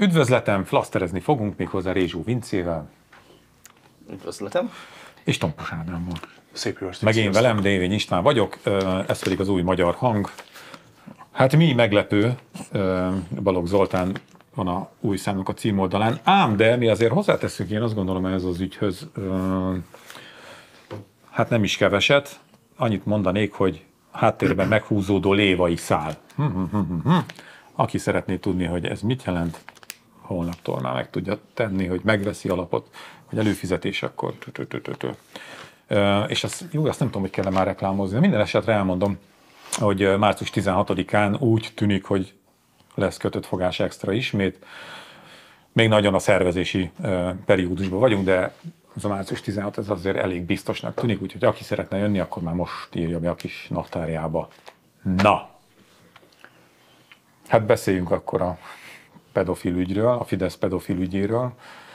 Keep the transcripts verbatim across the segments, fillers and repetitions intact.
Üdvözletem, flaszterezni fogunk méghozzá Rézsó Vincével. Üdvözletem. És Tompos Ádámmal. Szép jó estét. Meg én velem, Dévény István vagyok, ez pedig az új magyar hang. Hát mi meglepő, Balogh Zoltán van a új számnak a címoldalán, ám de mi azért hozzáteszünk, én azt gondolom ez az ügyhöz, hát nem is keveset, annyit mondanék, hogy háttérben meghúzódó lévai szál. Aki szeretné tudni, hogy ez mit jelent, holnaptól már meg tudja tenni, hogy megveszi alapot, hogy előfizetés, akkor... És azt, jó, azt nem tudom, hogy kell már reklámozni. Minden esetre elmondom, hogy március tizenhatodikán úgy tűnik, hogy lesz kötött fogás extra ismét. Még nagyon a szervezési periódusban vagyunk, de az a március tizenhat ez azért elég biztosnak tűnik, úgyhogy aki szeretne jönni, akkor már most írja be a kis naptárjába. Na! Hát beszéljünk akkor a pedofil ügyről, a Fidesz pedofil ügyéről.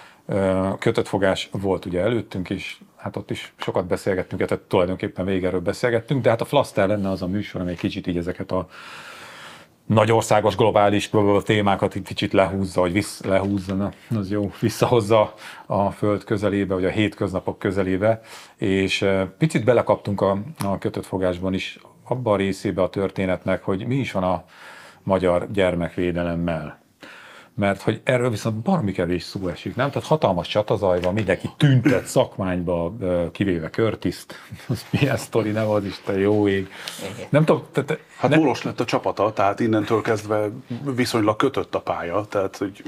Kötött fogás volt ugye előttünk is, hát ott is sokat beszélgettünk, tehát tulajdonképpen végig erről beszélgettünk, de hát a Flaszter lenne az a műsor, amely kicsit így ezeket a nagyországos, globális témákat egy kicsit lehúzza, vagy vissz, lehúzza, na, az jó, visszahozza a föld közelébe, vagy a hétköznapok közelébe, és picit belekaptunk a, a kötött fogásban is abban a részébe a történetnek, hogy mi is van a magyar gyermekvédelemmel. Mert hogy erről viszont baromi kevés szó esik, nem? Tehát hatalmas csatazaj van, mindenki tüntet szakmányba, kivéve Curtis-t. Milyen sztori, nem az Isten, jó ég. Nem tudom, tehát... Hát ne... Molos lett a csapata, tehát innentől kezdve viszonylag kötött a pálya, tehát hogy...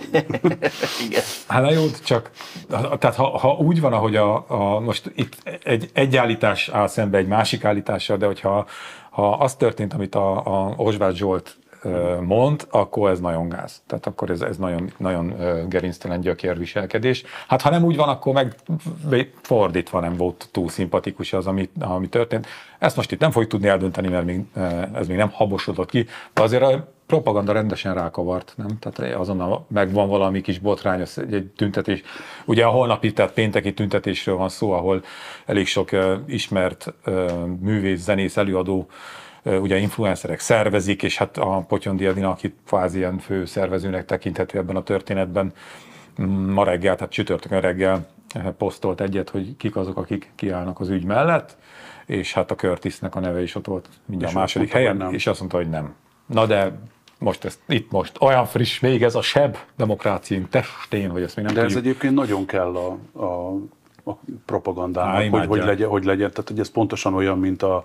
Igen. Hát na jó, csak tehát ha, ha úgy van, ahogy a, a most itt egy, egy állítás áll szembe egy másik állítással, de hogyha ha az történt, amit a, a Osváth Zsolt mond, akkor ez nagyon gáz. Tehát akkor ez, ez nagyon, nagyon gerinctelen gyökérviselkedés. Hát ha nem úgy van, akkor meg fordítva nem volt túl szimpatikus az, ami, ami történt. Ezt most itt nem fogjuk tudni eldönteni, mert még, ez még nem habosodott ki, de azért a propaganda rendesen rákavart, nem? Tehát azonnal megvan valami kis botrány, egy tüntetés. Ugye a holnapi, tehát pénteki tüntetésről van szó, ahol elég sok ismert művész, zenész, előadó, ugye influencerek szervezik, és hát a Potyondi Edina, aki kvázi ilyen fő szervezőnek tekinthető ebben a történetben, ma reggel, tehát csütörtökön reggel posztolt egyet, hogy kik azok, akik kiállnak az ügy mellett, és hát a Curtisnek a neve is ott volt mindjárt a második helyen, és azt mondta, hogy nem. Na de most ezt, itt most olyan friss még ez a seb demokráciánk testén, hogy ezt még nem De tudjuk. ez egyébként nagyon kell a, a, a propagandának, Á, hogy, hogy, legyen, hogy legyen, tehát hogy ez pontosan olyan, mint a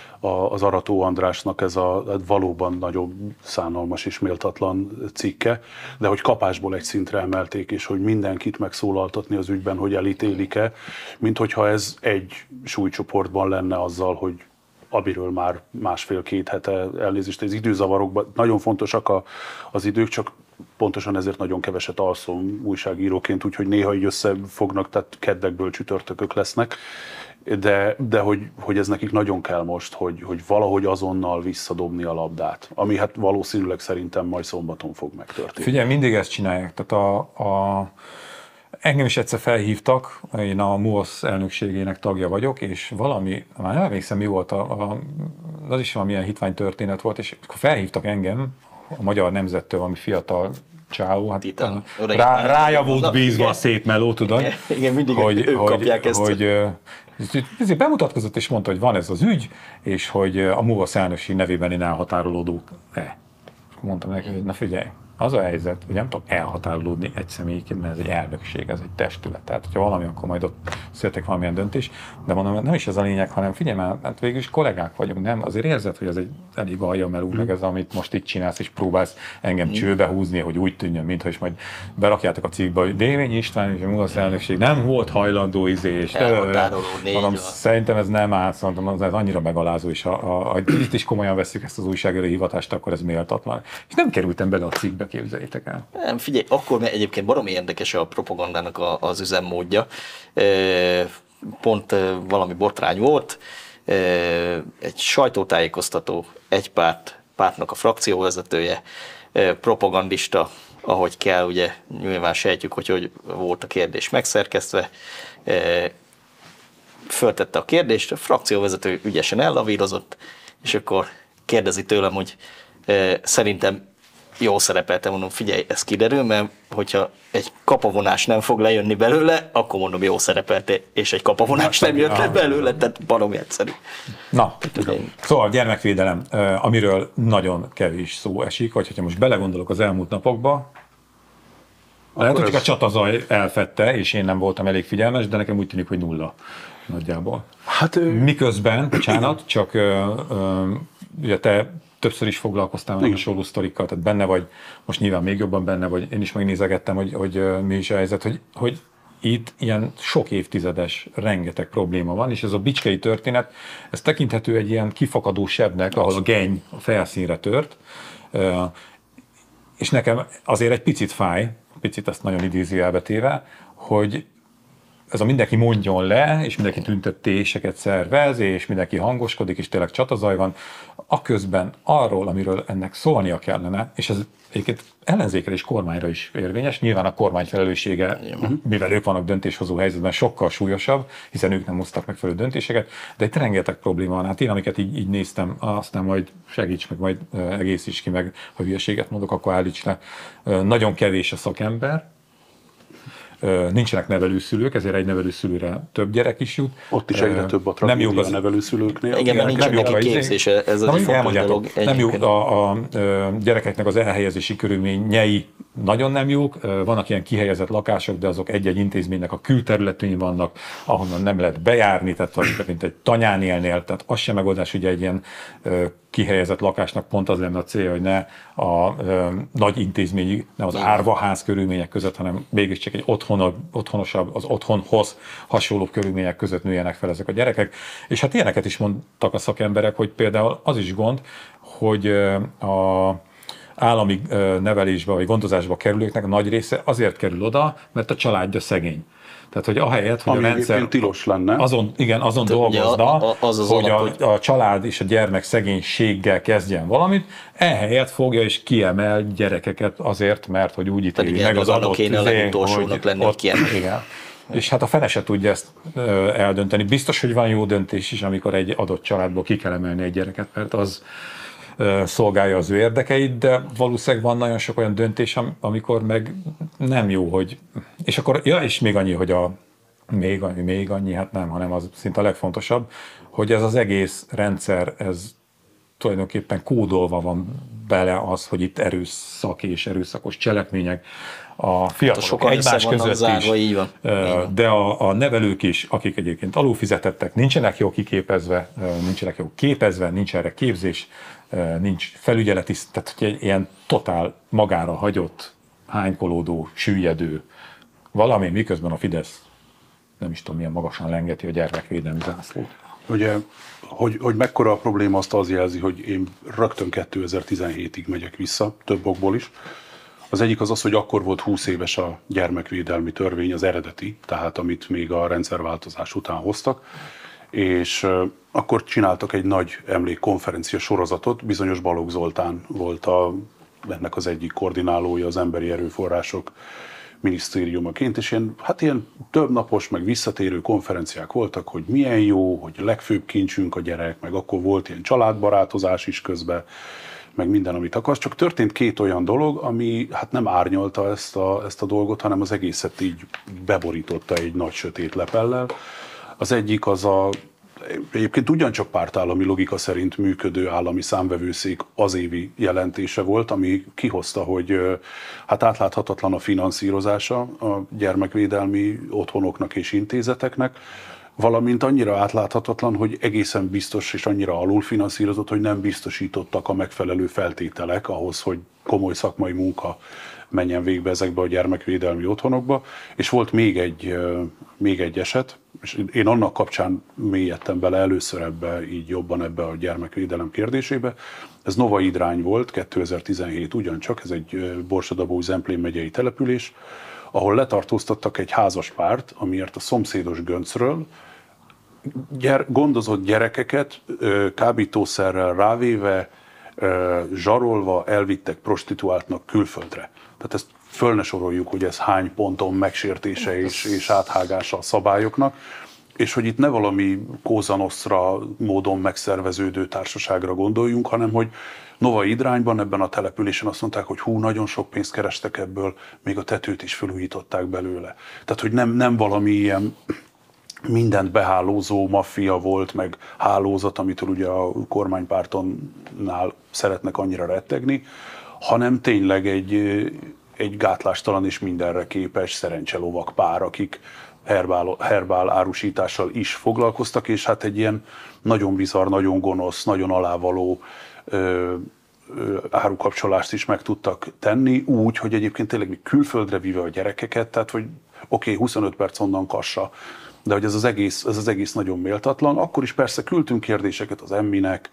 az Arató Andrásnak ez a valóban nagyon szánalmas és méltatlan cikke, de hogy kapásból egy szintre emelték, és hogy mindenkit megszólaltatni az ügyben, hogy elítélik-e, mint hogyha ez egy súlycsoportban lenne azzal, hogy amiről már másfél-két hete elnézést, az időzavarokban nagyon fontosak a, az idők, csak pontosan ezért nagyon keveset alszom újságíróként, úgyhogy néha így összefognak, tehát keddekből csütörtökök lesznek. De, de hogy, hogy ez nekik nagyon kell most, hogy, hogy valahogy azonnal visszadobni a labdát, ami hát valószínűleg szerintem majd szombaton fog megtörténni. Figyelj, mindig ezt csinálják. Tehát a, a, engem is egyszer felhívtak, én a em u o esz elnökségének tagja vagyok, és valami, már nem emlékszem mi volt, a, a, az is valamilyen hitvány történet volt, és akkor felhívtak engem a Magyar Nemzettől, valami fiatal csáó, hát Titan, rá, rája volt bízva a szép meló, tudod? Igen, igen, mindig hogy, ők hogy, kapják ezt. Hogy, hogy bemutatkozott és mondta, hogy van ez az ügy, és hogy a em u o esz elnökség nevében én elhatárolódok-e. Mondtam neki, hogy na figyelj, az a helyzet, hogy nem tudok elhatárolódni egy személyként, mert ez egy elnökség, ez egy testület. Tehát, hogyha valami, akkor majd ott születik valamilyen döntés. De mondom, nem is ez a lényeg, hanem figyelj már, hát végül is kollégák vagyunk, nem? Azért érzed, hogy ez egy elég aljamelú, mm. meg ez, amit most itt csinálsz, és próbálsz engem mm. csőbe húzni, hogy úgy tűnjön, mintha is majd berakjátok a cikkbe, hogy Dévény István és a em u o esz elnökség nem volt hajlandó izé, és mondom, szerintem ez nem áll, mondom, ez annyira megalázó, és ha itt is komolyan vesszük ezt az újságíró hivatást, akkor ez méltatlan. És nem kerültem bele a cikkbe, képzeljétek el. Nem, figyelj, akkor egyébként baromi érdekes a propagandának a, az üzemmódja. Pont valami botrány volt, egy sajtótájékoztató, egy párt, pártnak a frakcióvezetője, propagandista, ahogy kell, ugye nyilván sejtjük, hogy, hogy volt a kérdés megszerkesztve, föltette a kérdést, a frakcióvezető ügyesen ellavírozott, és akkor kérdezi tőlem, hogy szerintem jól szerepeltem, mondom, figyelj, ez kiderül, mert hogyha egy kapavonás nem fog lejönni belőle, akkor mondom, jó szerepeltél, és egy kapavonás nem jött le belőle, tehát baromi egyszerű. Na, szóval gyermekvédelem, amiről nagyon kevés szó esik, vagy hogyha most belegondolok az elmúlt napokba, lehet, hogy csak a csatazaj elfette, és én nem voltam elég figyelmes, de nekem úgy tűnik, hogy nulla nagyjából. Hát, miközben, bocsánat, csak ö, ö, ugye te többször is foglalkoztál meg hasonló sztorikkal, tehát benne vagy, most nyilván még jobban benne vagy, én is megnézegettem, hogy, hogy mi is a helyzet, hogy, hogy itt ilyen sok évtizedes rengeteg probléma van, és ez a bicskei történet, ez tekinthető egy ilyen kifakadó sebnek, ahol a geny a felszínre tört, és nekem azért egy picit fáj, picit ezt nagyon idézőjelbe téve, hogy ez a mindenki mondjon le, és mindenki tüntetéseket szervez, és mindenki hangoskodik, és tényleg csatazaj van, aközben arról, amiről ennek szólnia kellene, és ez egyébként ellenzékre és kormányra is érvényes, nyilván a kormány felelőssége, mivel ők vannak döntéshozó helyzetben, sokkal súlyosabb, hiszen ők nem hoztak megfelelő döntéseket, de itt rengeteg probléma van. Hát én, amiket így, így néztem, aztán majd segíts meg, majd egész is ki, meg ha hülyeséget mondok, akkor állíts le. Nagyon kevés a szakember, nincsenek nevelőszülők, ezért egy nevelőszülőre több gyerek is jut. Ott is egyre több a tragédia a nevelőszülőknél. Igen, mert nincs neki képzése, ez az egy fontos dolog. Nem jó, a, a gyerekeknek az elhelyezési körülményei nagyon nem jók, vannak ilyen kihelyezett lakások, de azok egy-egy intézménynek a külterületén vannak, ahonnan nem lehet bejárni, tehát mint egy tanyán élnél, tehát az sem megoldás, ugye egy ilyen kihelyezett lakásnak pont az lenne a célja, hogy ne a ö, nagy intézményi, nem az árvaház körülmények között, hanem mégiscsak egy otthon, otthonosabb, az otthonhoz hasonló körülmények között nőjenek fel ezek a gyerekek. És hát ilyeneket is mondtak a szakemberek, hogy például az is gond, hogy ö, a állami ö, nevelésbe vagy gondozásba kerülőknek a nagy része azért kerül oda, mert a családja szegény. Tehát, hogy ahelyett, hogy ami a rendszer tilos lenne. Azon, igen, azon Te dolgozna, a, a, az az hogy, alap, a, hogy a család és a gyermek szegénységgel kezdjen valamit, ehelyett fogja és kiemel gyerekeket azért, mert hogy úgy ítéli meg az adott kéne a legutolsónak lenni, ott, igen. És hát a fene se tudja ezt ö, eldönteni. Biztos, hogy van jó döntés is, amikor egy adott családból ki kell emelni egy gyereket, mert az ö, szolgálja az ő érdekeit, de valószínűleg van nagyon sok olyan döntés, amikor meg nem jó, hogy... És akkor, ja, és még annyi, hogy a... Még annyi, még annyi, hát nem, hanem az szinte a legfontosabb, hogy ez az egész rendszer, ez tulajdonképpen kódolva van bele az, hogy itt erőszak és erőszakos cselekmények a fiatalok egymás között zárva, is, így van. de a, a nevelők is, akik egyébként alulfizetettek, nincsenek jól kiképezve, nincsenek jól képezve, nincs erre képzés, nincs felügyeleti, tehát egy ilyen totál magára hagyott, hánykolódó, süllyedő valami, miközben a Fidesz nem is tudom, milyen magasan lengeti a gyermekvédelmi zászlót. Ugye, hogy, hogy mekkora a probléma, azt az jelzi, hogy én rögtön kétezer-tizenhétig megyek vissza, több okból is. Az egyik az az, hogy akkor volt húsz éves a gyermekvédelmi törvény, az eredeti, tehát amit még a rendszerváltozás után hoztak, és akkor csináltak egy nagy emlékkonferencia sorozatot, bizonyos Balogh Zoltán volt a, ennek az egyik koordinálója, az emberi erőforrások minisztériumaként, és ilyen, hát ilyen többnapos, meg visszatérő konferenciák voltak, hogy milyen jó, hogy a legfőbb kincsünk a gyerek, meg akkor volt ilyen családbarátozás is közben, meg minden, amit akarsz. Csak történt két olyan dolog, ami hát nem árnyalta ezt a, ezt a dolgot, hanem az egészet így beborította egy nagy sötét lepellel. Az egyik az a egyébként ugyancsak pártállami logika szerint működő állami számvevőszék az évi jelentése volt, ami kihozta, hogy hát átláthatatlan a finanszírozása a gyermekvédelmi otthonoknak és intézeteknek, valamint annyira átláthatatlan, hogy egészen biztos és annyira alulfinanszírozott, hogy nem biztosítottak a megfelelő feltételek ahhoz, hogy komoly szakmai munka menjen végbe ezekbe a gyermekvédelmi otthonokba. És volt még egy, még egy eset, és én annak kapcsán mélyedtem bele először ebbe, így jobban ebbe a gyermekvédelem kérdésébe. Ez Nova Idrány volt, kétezer-tizenhét ugyancsak, ez egy Borsod-Abaúj-Zemplén megyei település, ahol letartóztattak egy házas párt, amiért a szomszédos göncről gyere, gondozott gyerekeket kábítószerrel rávéve, zsarolva elvittek prostituáltnak külföldre. Tehát ezt föl ne soroljuk, hogy ez hány ponton megsértése és, és áthágása a szabályoknak. és hogy itt ne valami Cosa Nostra módon megszerveződő társaságra gondoljunk, hanem hogy Novai Idrányban ebben a településen azt mondták, hogy hú, nagyon sok pénzt kerestek ebből, még a tetőt is felújították belőle. Tehát, hogy nem, nem valami ilyen mindent behálózó maffia volt, meg hálózat, amitől ugye a kormánypártonnál szeretnek annyira rettegni, hanem tényleg egy, egy gátlástalan és mindenre képes szerencselovak pár, akik herbál, herbál árusítással is foglalkoztak, és hát egy ilyen nagyon bizarr, nagyon gonosz, nagyon alávaló ö, ö, árukapcsolást is meg tudtak tenni, úgy, hogy egyébként tényleg mi külföldre vive a gyerekeket, tehát hogy oké, okay, huszonöt perc onnan Kassa, de hogy ez az, egész, ez az egész nagyon méltatlan. Akkor is persze küldtünk kérdéseket az Emminek,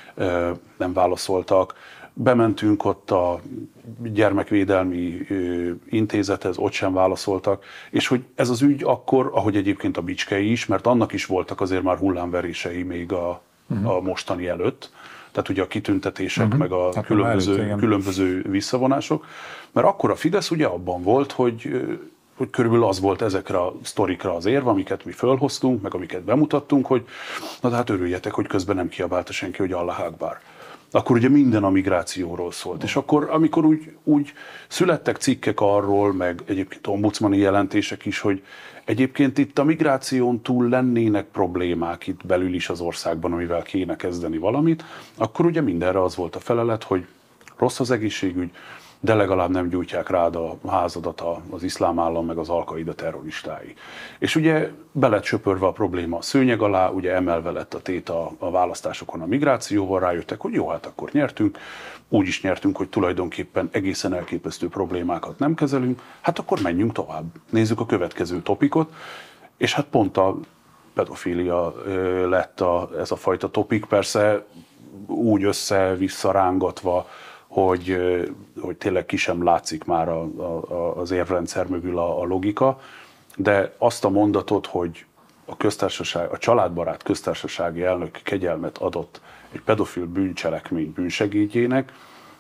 nem válaszoltak. Bementünk ott a gyermekvédelmi intézethez, ott sem válaszoltak. És hogy ez az ügy akkor, ahogy egyébként a Bicskei is, mert annak is voltak azért már hullámverései még a, uh-huh. a mostani előtt. Tehát ugye a kitüntetések, uh-huh. meg a hát különböző, előtt, különböző visszavonások. Mert akkor a Fidesz ugye abban volt, hogy hogy körülbelül az volt ezekre a sztorikra az érv, amiket mi fölhoztunk, meg amiket bemutattunk, hogy na de hát örüljetek, hogy közben nem kiabálta senki, hogy Allah Akbar. Akkor ugye minden a migrációról szólt. És akkor, amikor úgy, úgy születtek cikkek arról, meg egyébként ombudsmani jelentések is, hogy egyébként itt a migráción túl lennének problémák itt belül is az országban, amivel kéne kezdeni valamit, akkor ugye mindenre az volt a felelet, hogy rossz az egészségügy, de legalább nem gyújtják rád a házadat az iszlám állam meg az Al-Qaida terroristái. És ugye be lett söpörve a probléma a szőnyeg alá, ugye emelve lett a tét a, a választásokon a migrációval, rájöttek, hogy jó, hát akkor nyertünk, úgy is nyertünk, hogy tulajdonképpen egészen elképesztő problémákat nem kezelünk, hát akkor menjünk tovább. Nézzük a következő topikot, és hát pont a pedofília lett a, ez a fajta topik, persze úgy össze-vissza rángatva, hogy, hogy tényleg ki sem látszik már a, a, az érvrendszer mögül a, a logika, de azt a mondatot, hogy a köztársaság, a családbarát köztársasági elnök kegyelmet adott egy pedofil bűncselekmény bűnsegédjének,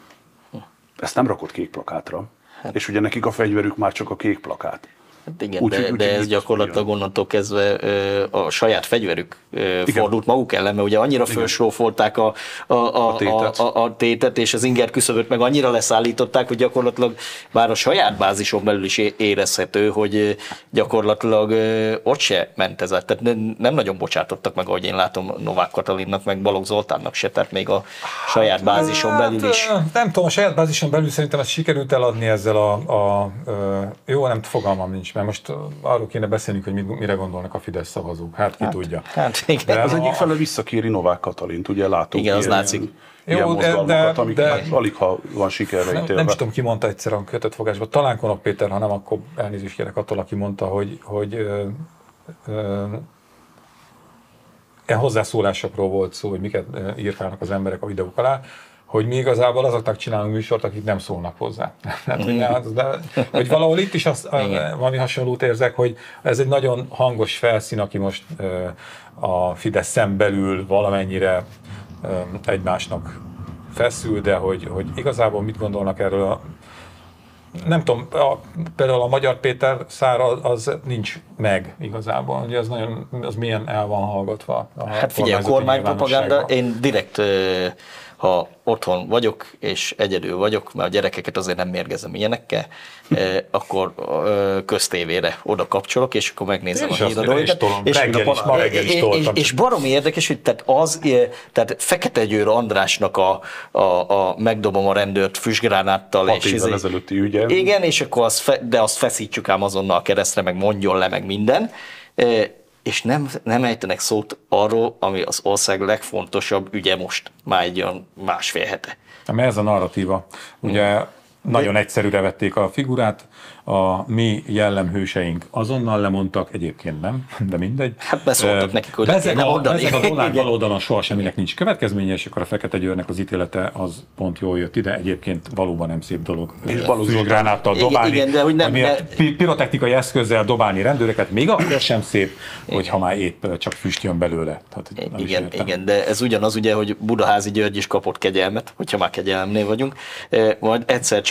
ezt nem rakott kék plakátra. Hát. És ugye nekik a fegyverük már csak a kék plakát. Hát igen, úgy, de, úgy, de ez gyakorlatilag onnantól kezdve a saját fegyverük igen. fordult maguk ellen, mert ugye annyira fölsrófolták a, a, a, a, tétet. A, a tétet, és az inger küszöböt meg annyira leszállították, hogy gyakorlatilag már a saját bázison belül is érezhető, hogy gyakorlatilag ott se ment ez. Tehát nem nagyon bocsátottak meg, ahogy én látom, Novák Katalinnak, meg Balogh Zoltánnak se, tehát még a saját bázison belül is. Hát, nem tudom, a saját bázison belül szerintem ezt sikerült eladni ezzel a, a, a jó, nem fogalmam nincs. Mert most arról kéne beszélnünk, hogy mire gondolnak a Fidesz szavazók. Hát ki hát, tudja. Hát, igen. De az a... egyik fele visszakéri Novák Katalint, ugye látunk igen, az ilyen, látszik. ilyen Jó, mozgalmakat, amik de, alig ha van sikerre nem, ítélve. nem is tudom, ki mondta egyszer a kötött fogásban. Talán Konok Péter, ha nem, akkor elnézést kérek attól, aki mondta, hogy, hogy ö, ö, ilyen hozzászólásokról volt szó, hogy miket írkálnak az emberek a videók alá, hogy mi igazából azoknak csinálunk műsort, akik nem szólnak hozzá. De, hogy valahol itt is azt, valami hasonlót érzek, hogy ez egy nagyon hangos felszín, aki most a Fideszen belül valamennyire egymásnak feszül, de hogy, hogy igazából mit gondolnak erről a... Nem tudom, a, például a Magyar Péter szára az nincs meg igazából, ugye az, nagyon, az milyen el van hallgatva. A hát figyelj, a kormánypropaganda, én direkt, ha otthon vagyok, és egyedül vagyok, mert a gyerekeket azért nem mérgezem ilyenekkel, akkor köztévére oda kapcsolok, és akkor megnézem a híradóikat. És, és, és, és baromi érdekes, hogy tehát az, tehát Fekete Győr Andrásnak a, a, a megdobom a rendőrt füstgránáttal. Hat évvel ezelőtti ügye. Igen, és akkor azt fe, de azt feszítsük ám azonnal a keresztre, meg mondjon le, meg minden. És nem, nem ejtenek szót arról, ami az ország legfontosabb ügye most, már egy olyan másfél hete. Mert ez a narratíva. Ugye hmm. nagyon egyszerűre vették a figurát, a mi jellemhőseink azonnal lemondtak, egyébként nem, de mindegy. Hát beszóltak uh, nekik, hogy ezek a, ezek a dollár baloldalon soha semminek nincs következménye, és akkor a Fekete Győrnek az ítélete az pont jól jött ide, egyébként valóban nem szép dolog. És füstgránáttal dobálni, igen, de hogy nem, ne... pirotechnikai eszközzel dobálni rendőreket, még akkor sem szép, hogyha már épp csak füst jön belőle. Tehát, igen, igen, de ez ugyanaz ugye, hogy Budaházi György is kapott kegyelmet, hogyha már kegyelemnél vagyunk, majd egyszer csak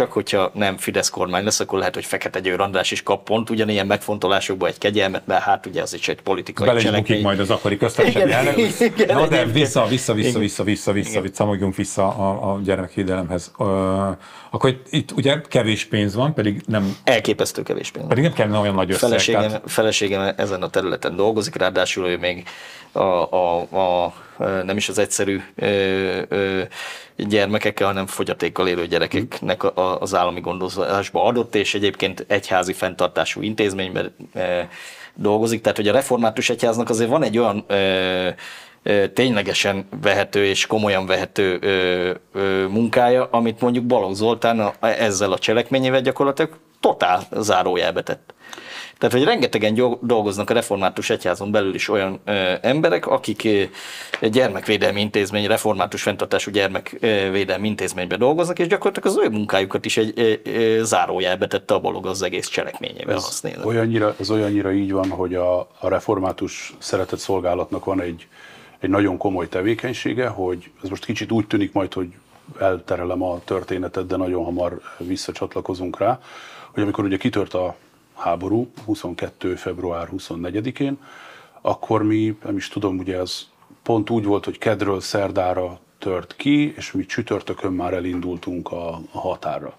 csak hogyha nem Fidesz kormány lesz, akkor lehet, hogy Fekete Győr András is kap pont ugyanilyen megfontolásokból egy kegyelmet, mert hát ugye az is egy politikai bele is cselekmény. bukik majd az akkori köztársasági elnök. Na de vissza, vissza, vissza, vissza, vissza, vissza, vissza, vissza a, a gyermekvédelemhez. Uh, akkor itt, itt ugye kevés pénz van, pedig nem... Elképesztő kevés pénz van. Pedig nem kellene olyan nagy összeg. Feleségem, tehát... feleségem ezen a területen dolgozik, ráadásul ő még a, a, a, nem is az egyszerű ö, ö, gyermekekkel, hanem fogyatékkal élő gyerekeknek a, a, az állami gondozásba adott, és egyébként egyházi fenntartású intézményben ö, dolgozik. Tehát, hogy a református egyháznak azért van egy olyan ö, ö, ténylegesen vehető és komolyan vehető ö, ö, munkája, amit mondjuk Balogh Zoltán a, ezzel a cselekményével gyakorlatilag totál zárójelbe tett. Tehát, hogy rengetegen dolgoznak a református egyházon belül is olyan ö, emberek, akik ö, gyermekvédelmi intézmény, református fenntartású gyermekvédelmi intézményben dolgoznak, és gyakorlatilag az ő munkájukat is egy ö, ö, zárójelbe tette a Balogh az egész cselekményével használni. Olyannyira, ez olyannyira így van, hogy a, a református szeretett szolgálatnak van egy, egy nagyon komoly tevékenysége, hogy ez most kicsit úgy tűnik majd, hogy elterelem a történetet, de nagyon hamar visszacsatlakozunk rá, hogy amikor ugye kitört a háború huszonkettő február huszonnegyedikén, akkor mi, nem is tudom, ugye ez pont úgy volt, hogy kedről szerdára tört ki, és mi csütörtökön már elindultunk a, a határra.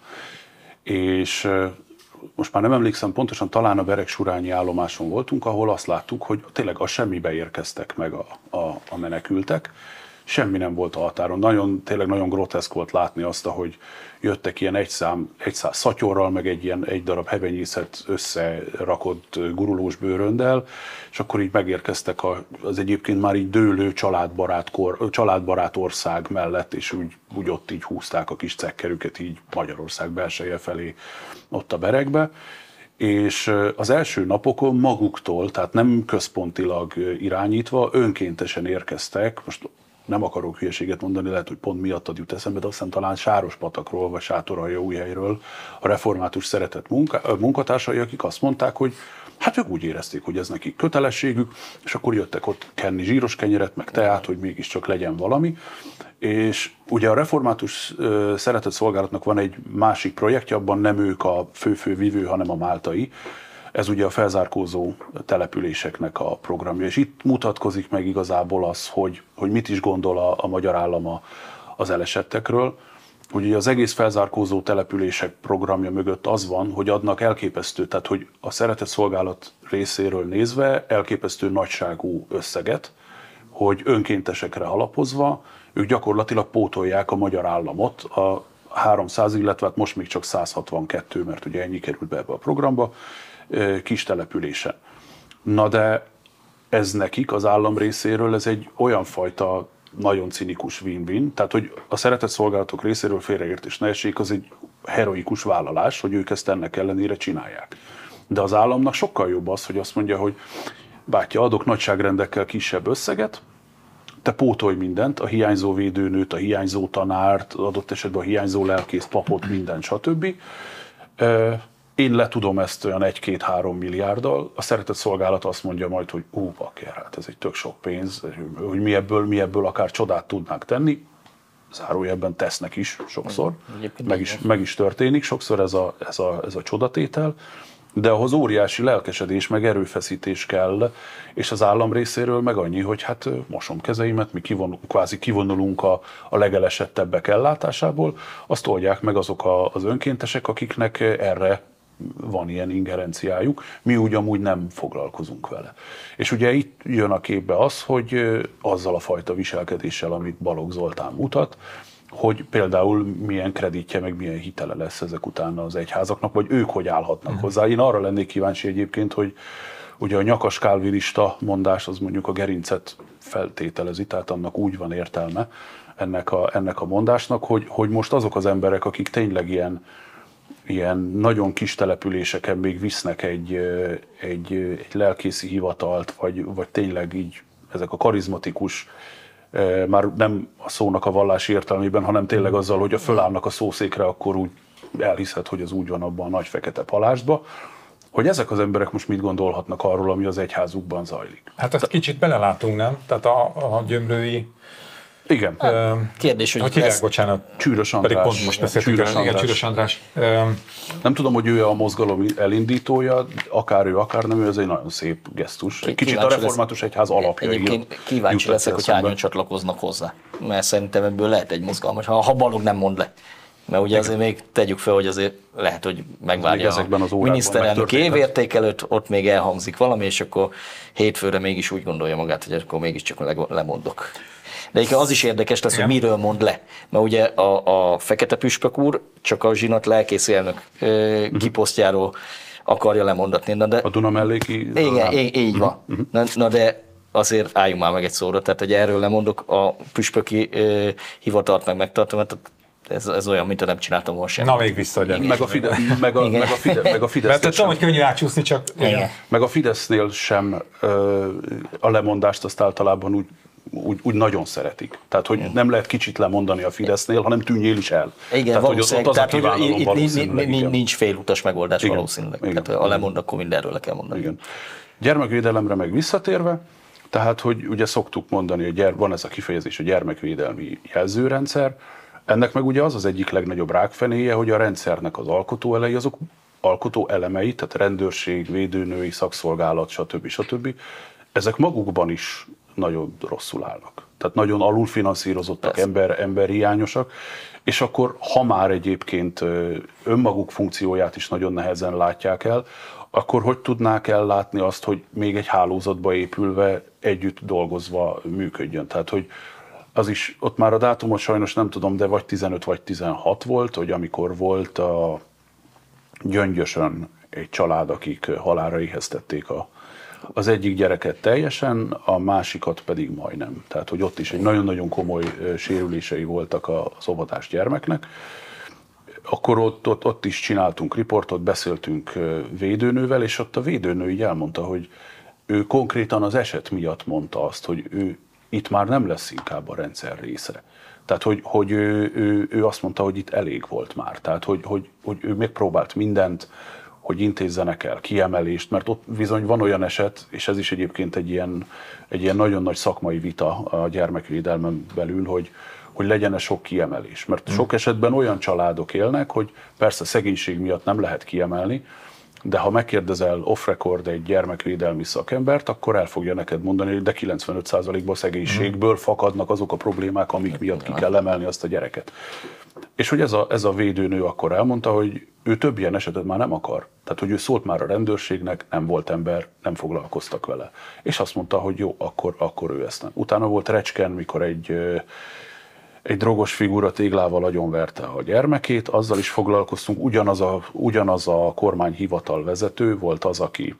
És most már nem emlékszem pontosan, talán a Beregsurányi állomáson voltunk, ahol azt láttuk, hogy tényleg a semmibe érkeztek meg a, a, a menekültek. Semmi nem volt a határon. Nagyon, tényleg nagyon groteszk volt látni azt, hogy jöttek ilyen egy szám, egy száz szatyorral, meg egy ilyen egy darab hevenyészet összerakott gurulós bőröndel, és akkor így megérkeztek az egyébként már így dőlő családbarát, kor, családbarát ország mellett, és úgy, úgy ott így húzták a kis cekkerüket így Magyarország belseje felé ott a Beregbe. És az első napokon maguktól, tehát nem központilag irányítva, önkéntesen érkeztek, most nem akarok hülyeséget mondani, lehet, hogy pont miattad jut eszembe, de azt hiszem talán Sárospatakról vagy Sátoraljaújhelyről a református szeretett munka, munkatársai, akik azt mondták, hogy hát ők úgy érezték, hogy ez nekik kötelességük, és akkor jöttek ott kenni zsíros kenyeret, meg teát, hogy mégiscsak legyen valami. És ugye a református szeretett szolgálatnak van egy másik projektje, abban nem ők a fő-fő vívő, hanem a máltai. Ez ugye a felzárkózó településeknek a programja, és itt mutatkozik meg igazából az, hogy, hogy mit is gondol a, a magyar állam az elesettekről. Ugye az egész felzárkózó települések programja mögött az van, hogy adnak elképesztő, tehát hogy a szeretett szolgálat részéről nézve elképesztő nagyságú összeget, hogy önkéntesekre alapozva ők gyakorlatilag pótolják a magyar államot, a háromszáz, illetve hát most még csak száz hatvankettő, mert ugye ennyi került be ebbe a programba, kis településen. Na de ez nekik az állam részéről ez egy olyan fajta nagyon cinikus win-win, tehát hogy a szeretett szolgálatok részéről félreértés ne essék, az egy heroikus vállalás, hogy ők ezt ennek ellenére csinálják. De az államnak sokkal jobb az, hogy azt mondja, hogy bátya, adok nagyságrendekkel kisebb összeget, te pótolj mindent, a hiányzó védőnőt, a hiányzó tanárt, adott esetben a hiányzó lelkészt, papot, mindent, stb. Én le tudom ezt olyan egy-két-három milliárddal, a szeretett szolgálat azt mondja majd, hogy ú, bakker, hát ez egy tök sok pénz, hogy mi ebből, mi ebből akár csodát tudnánk tenni, zárójelben tesznek is sokszor, meg is, meg is történik sokszor ez a, ez a, ez a csodatétel, de ahhoz óriási lelkesedés, meg erőfeszítés kell, és az állam részéről meg annyi, hogy hát mosom kezeimet, mi kivonulunk, kvázi kivonulunk a, a legelesettebbek ellátásából, azt oldják meg azok a, az önkéntesek, akiknek erre van ilyen ingerenciájuk, mi úgy amúgy nem foglalkozunk vele. És ugye itt jön a képbe az, hogy azzal a fajta viselkedéssel, amit Balogh Zoltán mutat, hogy például milyen kreditje, meg milyen hitele lesz ezek után az egyházaknak, vagy ők hogy állhatnak hozzá. Én arra lennék kíváncsi egyébként, hogy ugye a nyakas kálvinista mondás az mondjuk a gerincet feltételezi, tehát annak úgy van értelme ennek a, ennek a mondásnak, hogy, hogy most azok az emberek, akik tényleg ilyen, ilyen nagyon kis településeken még visznek egy, egy, egy lelkészi hivatalt, vagy, vagy tényleg így ezek a karizmatikus, már nem a szónak a vallási értelmében, hanem tényleg azzal, hogy a fölállnak a szószékre, akkor úgy elhiszed, hogy az úgy van abban a nagy fekete palástban, hogy ezek az emberek most mit gondolhatnak arról, ami az egyházukban zajlik. Hát ezt kicsit belelátunk, nem? Tehát a, a gyömrői Igen. Hát, kérdés, hogy, hogy hívják, bocsánat. Csűrös András. Pedig pont most beszéltünk Csűrös el, igen, András. Csűrös András. Nem tudom, hogy ő a mozgalom elindítója, akár ő, akár nem, ő, ez egy nagyon szép gesztus. Kicsit Kíváncsi a református egyház alapja. Egyébként kíváncsi leszek, hogy hányan csatlakoznak hozzá. Mert szerintem ebből lehet egy mozgalmas, ha, ha Balog nem mond le. Mert ugye azért még tegyük fel, hogy azért lehet, hogy megvárja a miniszterelnök évértékelőt, ott még elhangzik valami, és akkor hétfőre mégis úgy gondolja magát, hogy akkor mégiscsak lemondok. De egyébként az is érdekes lesz, hogy miről mond le. Mert ugye a, a Fekete Püspök úr csak a zsinat lelkész elnök e, kiposztjáról akarja lemondatni. Na de, a Duna melléki... Igen, így, így van. Uh-huh. Na, na de azért álljunk már meg egy szóra, tehát hogy erről lemondok, a püspöki e, hivatalt meg megtartom, mert Ez, ez olyan, mint ha nem csináltam volna semmit. Na, még visszaadják. Meg a, Fide, meg a, meg a, Fide, meg a Fidesz. Mert tudom, hogy könnyű átsúszni, csak... Igen. Meg a Fidesznél sem ö, a lemondást azt általában úgy, úgy, úgy nagyon szeretik. Tehát, hogy nem lehet kicsit lemondani a Fidesznél, hanem tűnjél is el. Igen, tehát, valószínűleg. Hogy tehát, hogy itt valószínűleg, nincs, nincs félutas megoldás igen. valószínűleg. Igen. Tehát ha lemond, akkor mindenről le kell mondani. Igen. Gyermekvédelemre meg visszatérve, tehát, hogy ugye szoktuk mondani, hogy gyere, van ez a kifejezés, a gyermekvédelmi jelzőrendszer. Ennek meg ugye az az egyik legnagyobb rákfenéje, hogy a rendszernek az alkotó elei, azok alkotó elemei, tehát rendőrség, védőnői, szakszolgálat, stb. stb. Ezek magukban is nagyon rosszul állnak. Tehát nagyon alulfinanszírozottak, ember, emberhiányosak, és akkor, ha már egyébként önmaguk funkcióját is nagyon nehezen látják el, akkor hogy tudnák ellátni azt, hogy még egy hálózatba épülve, együtt dolgozva működjön. Tehát, hogy az is, ott már a dátumot sajnos nem tudom, de vagy tizenöt vagy tizenhat volt, hogy amikor volt a Gyöngyösön egy család, akik halálra éheztették a, az egyik gyereket teljesen, a másikat pedig majdnem. Tehát, hogy ott is egy nagyon-nagyon komoly sérülései voltak az óvodás gyermeknek. Akkor ott, ott, ott is csináltunk riportot, beszéltünk védőnővel, és ott a védőnő így elmondta, hogy ő konkrétan az eset miatt mondta azt, hogy ő itt már nem lesz inkább a rendszer része. Tehát, hogy, hogy ő, ő, ő azt mondta, hogy itt elég volt már. Tehát, hogy, hogy, hogy ő megpróbált mindent, hogy intézzenek el kiemelést, mert ott bizony van olyan eset, és ez is egyébként egy ilyen, egy ilyen nagyon nagy szakmai vita a gyermekvédelmen belül, hogy, hogy legyen-e sok kiemelés. Mert hmm. sok esetben olyan családok élnek, hogy persze szegénység miatt nem lehet kiemelni, de ha megkérdezel off-record egy gyermekvédelmi szakembert, akkor el fogja neked mondani, hogy de kilencvenöt százalékban szegénységből fakadnak azok a problémák, amik miatt ki kell emelni azt a gyereket. És hogy ez a, ez a védőnő akkor elmondta, hogy ő több ilyen esetet már nem akar. Tehát, hogy ő szólt már a rendőrségnek, nem volt ember, nem foglalkoztak vele. És azt mondta, hogy jó, akkor, akkor ő ezt nem. Utána volt Recske, mikor egy... egy drogos figura téglával agyonverte a gyermekét, azzal is foglalkoztunk, ugyanaz a, ugyanaz a kormányhivatal vezető volt az, aki,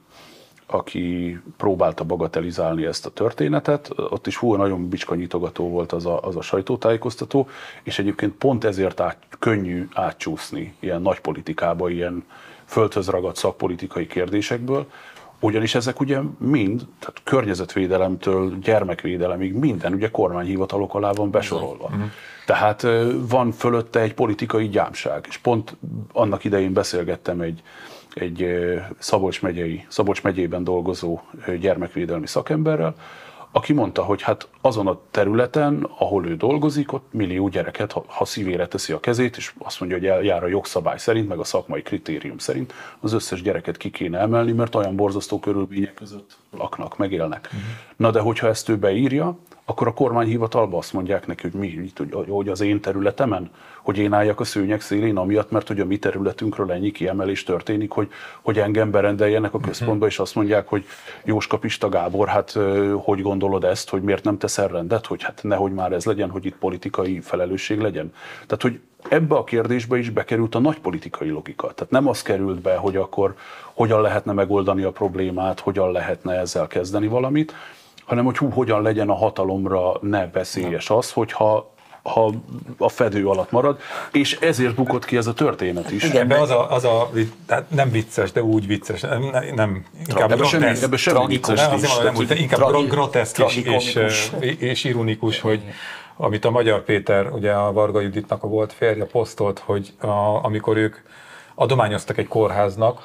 aki próbálta bagatelizálni ezt a történetet, ott is hú, nagyon bicskanyitogató volt az a, az a sajtótájékoztató, és egyébként pont ezért át, könnyű átcsúszni ilyen nagy politikába, ilyen földhöz ragadt szakpolitikai kérdésekből, ugyanis ezek ugye mind, tehát környezetvédelemtől gyermekvédelemig minden ugye kormányhivatalok alá van besorolva. Uh-huh. Tehát van fölötte egy politikai gyámság, és pont annak idején beszélgettem egy, egy Szabolcs megyei, Szabolcs megyében dolgozó gyermekvédelmi szakemberrel, aki mondta, hogy hát azon a területen, ahol ő dolgozik, ott millió gyereket, ha, ha szívére teszi a kezét, és azt mondja, hogy eljár a jogszabály szerint, meg a szakmai kritérium szerint, az összes gyereket ki kéne emelni, mert olyan borzasztó körülmények között laknak, megélnek. Uh-huh. Na de hogyha ezt ő beírja, akkor a kormányhivatalban azt mondják neki, hogy mi, hogy az én területemen, hogy én álljak a szőnyeg szélén, amiatt, mert hogy a mi területünkről ennyi kiemelés történik, hogy, hogy engem berendeljenek a központba, és azt mondják, hogy Jóska Pista Gábor, hát hogy gondolod ezt, hogy miért nem teszel rendet, hogy hát nehogy már ez legyen, hogy itt politikai felelősség legyen. Tehát, hogy ebbe a kérdésbe is bekerült a nagy politikai logika. Tehát nem az került be, hogy akkor hogyan lehetne megoldani a problémát, hogyan lehetne ezzel kezdeni valamit, hanem hogy hú, hogyan legyen a hatalomra ne veszélyes az, hogyha ha a fedő alatt marad, és ezért bukott ki ez a történet is. Igen, de az a, az a tehát nem vicces, de úgy vicces, nem, nem inkább ebben semmi, ebbe semmi vicces nem, azért nem, nem, inkább tragi, groteszk és, és, és ironikus, hogy amit a Magyar Péter, ugye a Varga Juditnak a volt férje posztolt, hogy a, amikor ők adományoztak egy kórháznak,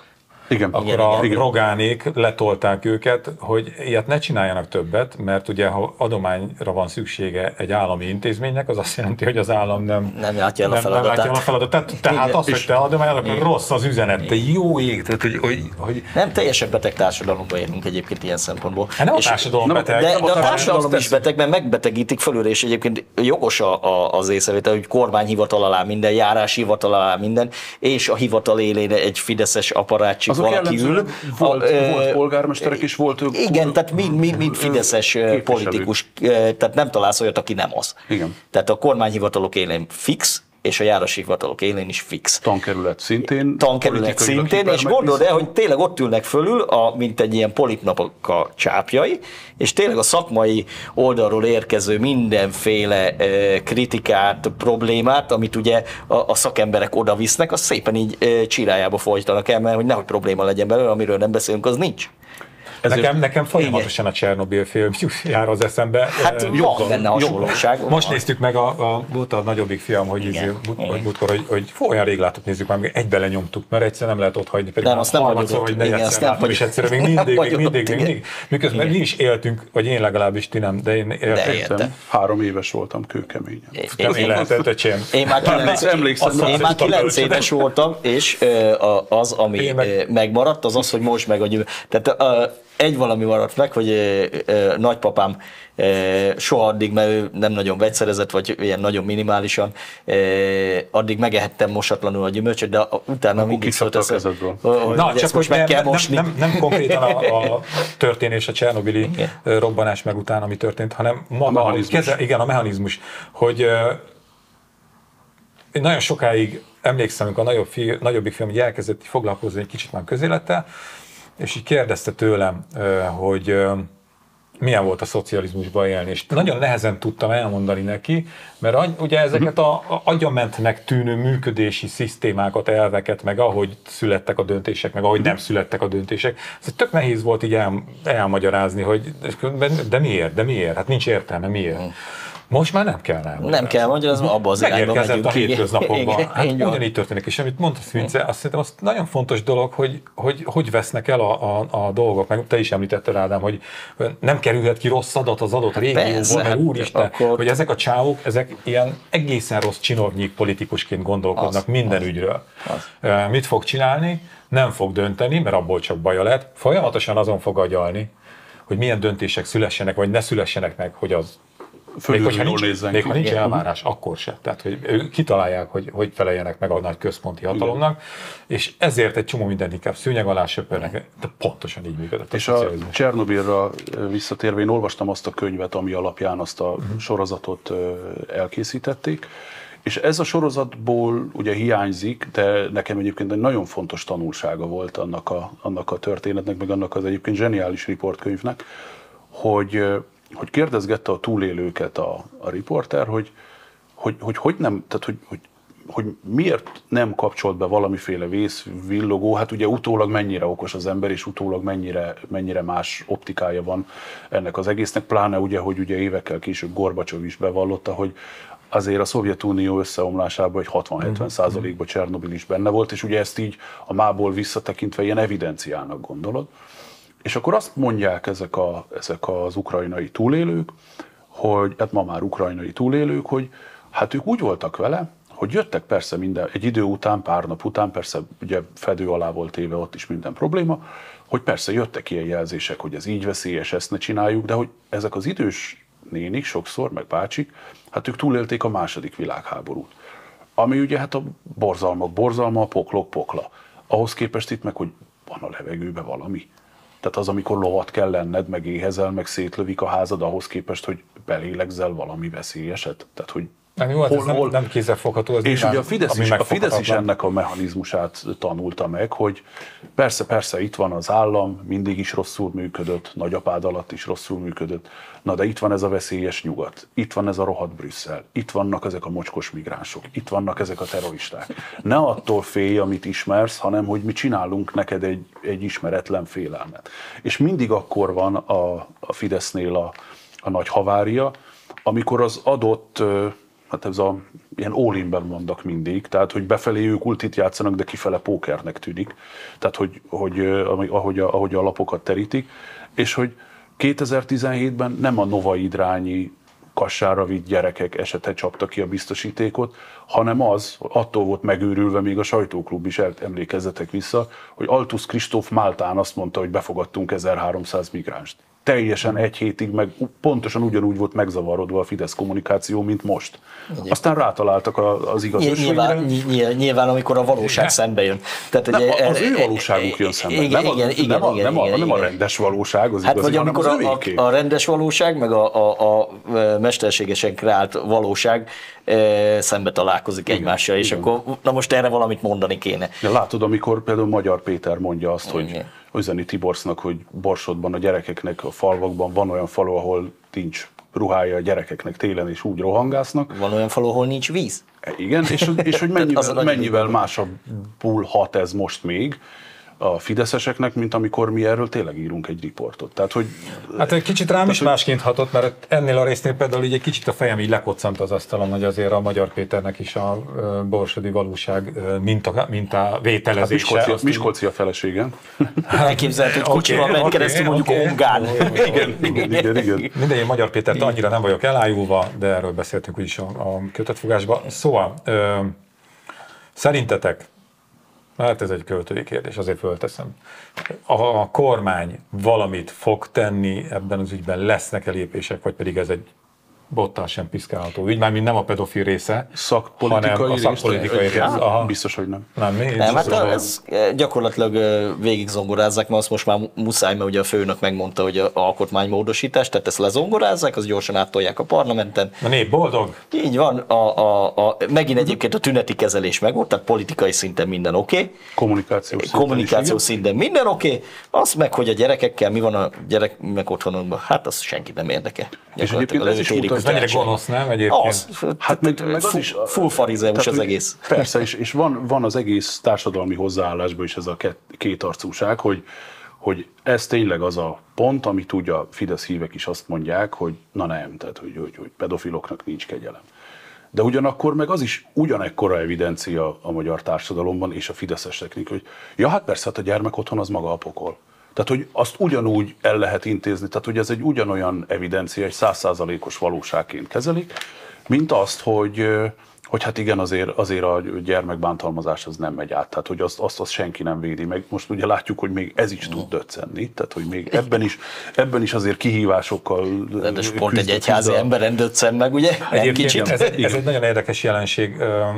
Igen, akkor igen, a igen. Rogánék letolták őket, hogy ilyet ne csináljanak többet, mert ugye ha adományra van szüksége egy állami intézménynek, az azt jelenti, hogy az állam nem, nem látja el a feladatát. Nem, nem a feladatát. Tehát az, hogy te adományolnak, akkor rossz az üzenet, te jó ég. Tehát, hogy, hogy, hogy... Nem, teljesen beteg társadalomban élünk egyébként ilyen szempontból. Hát nem a társadalom beteg. De, de a társadalom is beteg, mert megbetegítik fölülre, és egyébként jogos a, a, az észrevétel, hogy kormányhivatal alá minden, járáshivatal alá minden, és a hivatal élén egy fideszes aparátsik valaki ül. Volt, a, volt polgármesterek is, volt ők. Igen, tehát mind, mind, mind fideszes képviselők. Politikus, tehát nem találsz olyat, aki nem az. Igen. Tehát a kormányhivatalok élén fix, és a járási hivatalok élén is fix. Tankerület szintén. Tankerület szintén, és gondold el, hogy tényleg ott ülnek fölül, a, mint egy ilyen polipnapok a csápjai, és tényleg a szakmai oldalról érkező mindenféle e, kritikát, problémát, amit ugye a, a szakemberek oda visznek, azt szépen így e, csirájába folytanak el, mert hogy nehogy probléma legyen belőle, amiről nem beszélünk, az nincs. Ezért nekem, nekem folyamatosan a Csernobil film jár az eszembe. Hát van benne hasonlóság. Most néztük meg, a, a, volt a nagyobbik fiam, hogy, izé, hogy, múltkor, hogy, hogy olyan rég látott, nézzük már, egybe lenyomtuk, mert egyszer nem lehet ott hagyni, pedig nem, azt nem harmadszor, vagy negyedszer láttam, és egyszerűen még mindig, még mindig, még mindig. Miközben mi is éltünk, vagy én legalábbis, ti nem, de én éltem. Három éves voltam kőkeményen. Kemény lehetett, öcsém. Én már kilenc éves voltam, és az, ami megmaradt, az az, hogy most meg a gyümölcs. Tehát egy valami maradt meg, hogy e, e, nagypapám e, soha addig, mert ő nem nagyon vegyszerezett, vagy ilyen nagyon minimálisan, e, addig megehettem mosatlanul a gyümölcsöt, de utána mindig szólt ez, hogy Na, csak most meg nem, kell mosni. Nem, nem, nem konkrétan a, a történés, a csernobili robbanás meg után, ami történt, hanem maga a, keze, igen, a mechanizmus, hogy én nagyon sokáig emlékszem, amikor a nagyobb fi, nagyobbik film elkezdett foglalkozni egy kicsit már közélettel, és így kérdezte tőlem, hogy milyen volt a szocializmusban élni, és nagyon nehezen tudtam elmondani neki, mert ugye ezeket a agyamentnek tűnő működési szisztémákat, elveket, meg ahogy születtek a döntések, meg ahogy nem születtek a döntések, ez tök nehéz volt így el, elmagyarázni, hogy de miért, de miért, hát nincs értelme, miért. Most már nem kell rá. Nem kell magyarázni, abban az irányba megyünk. Megérkezett a hétköznapokban. Hát ugyanígy történik. És amit mondtad, Vince, azt szerintem az nagyon fontos dolog, hogy hogy, hogy vesznek el a, a, a dolgok. Meg te is említetted, Ádám, hogy nem kerülhet ki rossz adat az adott régióból, mert úristen, akkor... hogy ezek a csávok, ezek ilyen egészen rossz csinovnyik politikusként gondolkodnak az, minden az, ügyről. Az. Mit fog csinálni? Nem fog dönteni, mert abból csak baja lehet. Folyamatosan azon fog agyalni, hogy milyen döntések szülessenek, vagy ne szülessenek meg, hogy az Még hogyha nincs, még ha nincs elvárás, akkor se. Tehát, hogy ők kitalálják, hogy, hogy feleljenek meg a nagy központi hatalomnak, és ezért egy csomó mindent inkább szőnyeg alá söpörnek, de pontosan így működött. És a, a Csernobilra visszatérve, én olvastam azt a könyvet, ami alapján azt a uh-huh. sorozatot elkészítették, és ez a sorozatból ugye hiányzik, de nekem egyébként egy nagyon fontos tanulsága volt annak a, annak a történetnek, meg annak az egyébként zseniális riportkönyvnek, hogy hogy kérdezgette a túlélőket a, a riporter, hogy hogy, hogy, hogy nem, tehát hogy, hogy, hogy miért nem kapcsolt be valamiféle vészvillogó, hát ugye utólag mennyire okos az ember, és utólag mennyire, mennyire más optikája van ennek az egésznek, pláne ugye, hogy ugye évekkel később Gorbacsov is bevallotta, hogy azért a Szovjetunió összeomlásában egy hatvan-hetven százalékban Csernobil is benne volt, és ugye ezt így a mából visszatekintve ilyen evidenciának gondolod. És akkor azt mondják ezek, a, ezek az ukrajnai túlélők, hogy hát ma már ukrajnai túlélők, hogy hát ők úgy voltak vele, hogy jöttek persze minden, egy idő után, pár nap után, persze ugye fedő alá volt téve ott is minden probléma, hogy persze jöttek ilyen jelzések, hogy ez így veszélyes, ezt ne csináljuk, de hogy ezek az idős nénik sokszor, meg bácsik, hát ők túlélték a második világháborút. Ami ugye hát a borzalmak borzalma, a poklok pokla. Ahhoz képest itt meg, hogy van a levegőben valami. Tehát az, amikor lovat kell lenned, meg éhezel, meg szétlövik a házad, ahhoz képest, hogy belélegzel valami veszélyeset. Tehát, hogy nem, jó, hát hol, ez hol... nem, nem kézzelfogható. Az és ugye a Fidesz, is, a Fidesz is ennek a mechanizmusát tanulta meg, hogy persze, persze itt van az állam, mindig is rosszul működött, nagyapád alatt is rosszul működött, na de itt van ez a veszélyes nyugat, itt van ez a rohadt Brüsszel, itt vannak ezek a mocskos migránsok, itt vannak ezek a terroristák. Ne attól félj, amit ismersz, hanem hogy mi csinálunk neked egy, egy ismeretlen félelmet. És mindig akkor van a, a Fidesznél a, a nagy havária, amikor az adott hát ez a ilyen all-inben vannak mindig, tehát hogy befelé ők ultit játszanak, de kifele pókernek tűnik, tehát hogy, hogy ahogy, a, ahogy a lapokat terítik, és hogy kétezer-tizenhétben nem a Novai Idrányi kassára vitt gyerekek esete csapta ki a biztosítékot, hanem az, attól volt megőrülve még a sajtóklub is, emlékezzetek vissza, hogy Altusz Kristóf Máltán azt mondta, hogy befogadtunk ezerháromszáz migránst. Teljesen egy hétig meg pontosan ugyanúgy volt megzavarodva a Fidesz kommunikáció, mint most. Igen. Aztán rátaláltak az igaz nyilván, nyilván, nyilván, amikor a valóság igen. szembe jön. Tehát, nem, ugye, az ő valóságuk jön szembe. Igen, nem, igen, a, igen, nem, a, igen, nem, a, igen, nem a rendes valóság az hát igazi, vagy amikor hanem a, a, a rendes valóság, meg a, a, a mesterségesen kreált valóság e, szembe találkozik igen, egymással, és igen. akkor na most erre valamit mondani kéne. Ja, látod, amikor például Magyar Péter mondja azt, igen. hogy üzeni Tiborcnak, hogy Borsodban a gyerekeknek a falvakban van olyan falu, ahol nincs ruhája a gyerekeknek télen, és úgy rohangásznak. Van olyan falu, ahol nincs víz? Igen, és, és hogy mennyivel, mennyivel másabbul hat ez most még a fideszeseknek, mint amikor mi erről tényleg írunk egy riportot. Tehát, hogy, hát egy kicsit rám is másként hatott, mert ennél a résznél például így egy kicsit a fejem így lekoccant az asztalon, hogy azért a Magyar Péternek is a borsodi valóság minta, minta vételezése. Hát Miskolci, Miskolci a felesége. Elképzelhető, hogy kocsival okay, megy okay, keresztül mondjuk okay. Ongán. Igen, igen, igen, igen. Mindegy, Magyar Pétert annyira nem vagyok elájulva, de erről beszéltünk úgyis a, a kötetfogásban. Szóval, ö, szerintetek, hát ez egy költői kérdés, azért fölteszem. A, a kormány valamit fog tenni ebben az ügyben, lesznek-e lépések, vagy pedig ez egy bottal sem piszkálható ügy, mármint nem a pedofil része, szakpolitikai hanem a szakpolitikai része. része. Biztos, hogy nem. Nem, mi? nem hát ez gyakorlatilag végig zongorázzák, mert azt most már muszáj, mert ugye a főnök megmondta, hogy a alkotmánymódosítás, tehát ezt lezongorázzák, az gyorsan áttolják a parlamenten. A nép boldog? Így van, a, a, a, megint egyébként a tüneti kezelés meg volt, tehát politikai szinten minden oké. Okay. Kommunikációs szinten, Kommunikációs szinten minden oké. Okay. Az meg, hogy a gyerekekkel mi van a gyerekek otthonokban, hát az senkit nem érdekel. És egyébként ez is ez mennyire gonosz, nem egyébként? Az, hát meg, meg az is, full farizeus az egész. Persze, és, és van, van az egész társadalmi hozzáállásban is ez a két, kétarcúság, hogy, hogy ez tényleg az a pont, amit ugye a Fidesz hívek is azt mondják, hogy na nem, tehát hogy, hogy, hogy pedofiloknak nincs kegyelem. De ugyanakkor meg az is ugyanekkora evidencia a magyar társadalomban és a fideszeseknek, hogy ja, hát persze, hát a gyermek otthon az maga a pokol. Tehát, hogy azt ugyanúgy el lehet intézni, tehát, hogy ez egy ugyanolyan evidencia, egy száz százalékos valóságként kezelik, mint azt, hogy, hogy hát igen, azért, azért a gyermekbántalmazás az nem megy át, tehát, hogy azt, azt, azt senki nem védi meg. Most ugye látjuk, hogy még ez is tud döccenni, tehát, hogy még ebben is, ebben is azért kihívásokkal de pont egy egyházi emberen döccen meg, ugye? Egyébként ez, ez egy nagyon érdekes jelenség,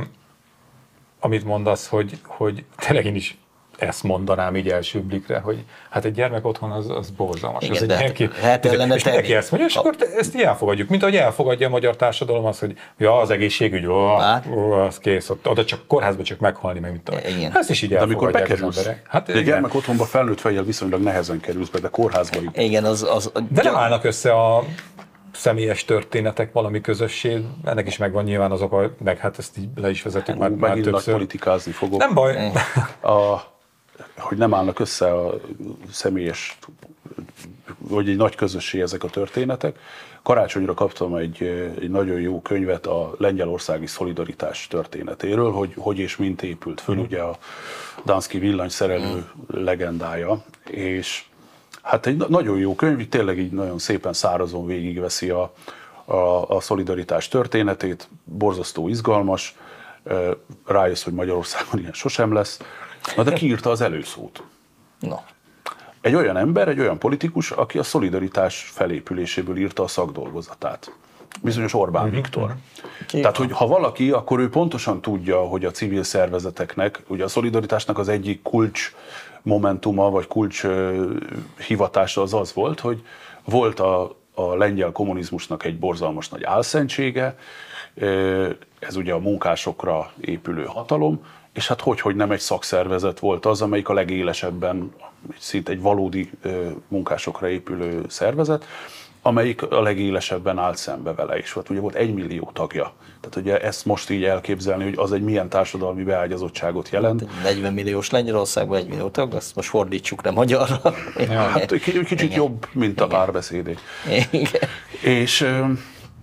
amit mondasz, hogy, hogy tényleg én is ezt mondanám így első blikre, hogy hát egy gyermek otthon az, az borzalmas. Igen, az egy neki, hát és neki ezt mondja, és akkor ezt így elfogadjuk. Mint ahogy elfogadja a magyar társadalom azt, hogy ja, az egészségügy, ó, ó, az kész, ott, oda csak kórházba csak meghalni, meg mint tudom. Ezt is így elfogadják de az emberek. Hát, de gyermek otthonba felnőtt fejjel viszonylag nehezen kerülsz be, de kórházba jut. Igen, az, az, de nem állnak össze a személyes történetek valami közösség, ennek is megvan nyilván az oka, meg hát ezt így le is vezetünk már, már többször. Politikázni fogok. Nem baj. A, hogy nem állnak össze a személyes, vagy egy nagy közösség ezek a történetek. Karácsonyra kaptam egy, egy nagyon jó könyvet a lengyelországi szolidaritás történetéről, hogy hogy és mint épült föl, mm. ugye a Danszky villanyszerelő mm. legendája, és hát egy nagyon jó könyv, tényleg így nagyon szépen szárazon végigveszi a, a, a szolidaritás történetét, borzasztó izgalmas, rájössz, hogy Magyarországon ilyen sosem lesz. Na de ki írta az előszót? No. Egy olyan ember, egy olyan politikus, aki a szolidaritás felépüléséből írta a szakdolgozatát. Bizonyos Orbán mm-hmm. Viktor. Ki? Tehát, hogy ha valaki, akkor ő pontosan tudja, hogy a civil szervezeteknek, ugye a szolidaritásnak az egyik kulcs momentuma, vagy kulcs uh, hivatása az az volt, hogy volt a, a lengyel kommunizmusnak egy borzalmas nagy álszentsége, uh, ez ugye a munkásokra épülő hatalom, és hát hogy, hogy nem egy szakszervezet volt az, amelyik a legélesebben, szinte egy valódi munkásokra épülő szervezet, amelyik a legélesebben állt szembe vele is. Volt, ugye volt egy millió tagja. Tehát ugye ezt most így elképzelni, hogy az egy milyen társadalmi beágyazottságot jelent. negyven milliós Lengyelországban egy millió tag, azt most fordítsuk le magyarra. Ja, hát kicsit igen. Jobb, mint a párbeszédé. És,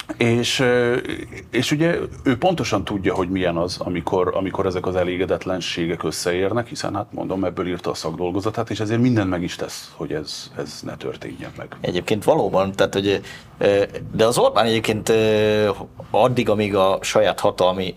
És, és ugye ő pontosan tudja, hogy milyen az, amikor, amikor ezek az elégedetlenségek összeérnek, hiszen hát mondom, ebből írta a szakdolgozatát, és ezért mindent meg is tesz, hogy ez, ez ne történjen meg. Egyébként valóban, tehát, hogy, de az Orbán egyébként addig, amíg a saját hatalmi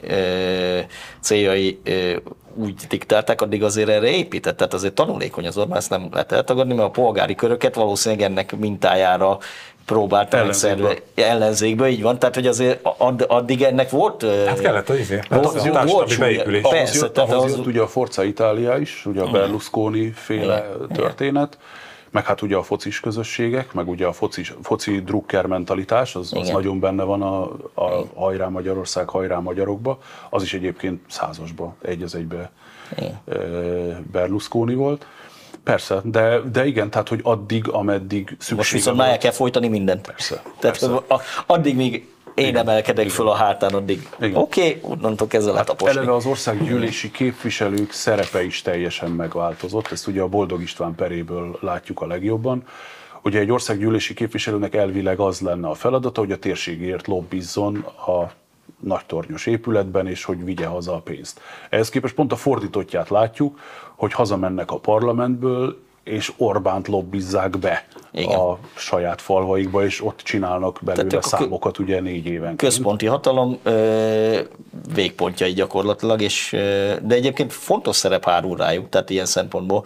céljai úgy diktálták, addig azért erre épített, tehát azért tanulékony az Orbán, ezt nem lehet eltagadni, mert a polgári köröket valószínűleg ennek mintájára próbálta megszervezni ellenzékbe, így van, tehát hogy azért add, addig ennek volt... Hát kellett az izé, volt, az a volt beépülés. Persze, ahhoz, tehát ahhoz az... jött ugye a Forza Italia is, ugye a Berlusconi féle igen, történet, meg hát ugye a focis közösségek, meg ugye a foci, foci drukker mentalitás, az, az nagyon benne van a, a hajrá Magyarország, hajrá magyarokba, az is egyébként százasba, egy az egybe igen. Berlusconi volt. Persze, de, de igen, tehát hogy addig, ameddig szükség. Most viszont már el kell folytani mindent. Persze. Tehát persze. addig, míg én igen. emelkedek igen. föl a hátán, addig oké, okay, onnantól kezdve lehet taposni. Eleve az országgyűlési képviselők szerepe is teljesen megváltozott, ezt ugye a Boldog István peréből látjuk a legjobban. Ugye egy országgyűlési képviselőnek elvileg az lenne a feladata, hogy a térségért lobbizzon a nagytornyos épületben, és hogy vigye haza a pénzt. Ehhez képest pont a fordítottját látjuk, hogy hazamennek a parlamentből, és Orbánt lobbizzák be igen. a saját falvaikba, és ott csinálnak belőle számokat ugye négy évenként. Központi hatalom végpontjai gyakorlatilag, és, de egyébként fontos szerep hárul rájuk, tehát ilyen szempontból.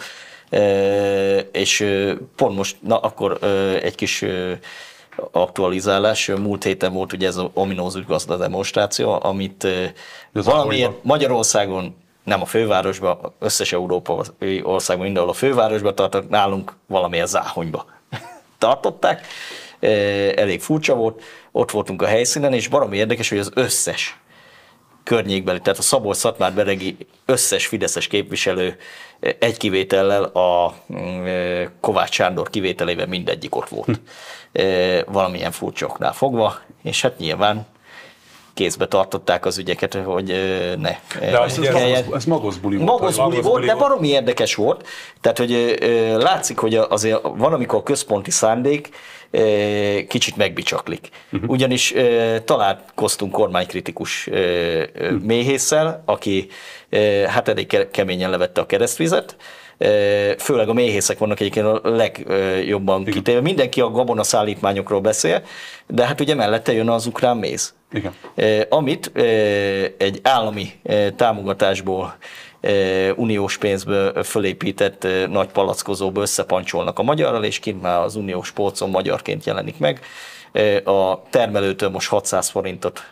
És pont most, na akkor egy kis aktualizálás. Múlt héten volt ugye ez az ominózus gazdademonstráció, amit valamiért Magyarországon, nem a fővárosban, összes európai országban, mindenhol a fővárosban tartott, nálunk valamilyen záhonyba tartották. Elég furcsa volt, ott voltunk a helyszínen, és baromi érdekes, hogy az összes környékbeli, tehát a Szabolcs-Szatmár-Beregi összes fideszes képviselő egy kivétellel, a Kovács Sándor kivételével mindegyik ott volt. Valamilyen furcsa oknál fogva, és hát nyilván kézbe tartották az ügyeket, hogy ne. De ez, ez, ez magoszbuli volt. Magoszbuli volt, de baromi érdekes volt. Tehát, hogy látszik, hogy azért van, amikor a központi szándék kicsit megbicsaklik. Uh-huh. Ugyanis találkoztunk kormánykritikus méhésszel, aki hát elég keményen levette a keresztvizet. Főleg a méhészek vannak egyébként a legjobban kitéve. Mindenki a gabonaszállítmányokról beszél, de hát ugye mellette jön az ukrán méz. Igen. Amit egy állami támogatásból, uniós pénzből fölépített nagy palackozóba összepancsolnak a magyarral, és kint már az uniós polcon magyarként jelenik meg. A termelőtől most hatszáz forintot,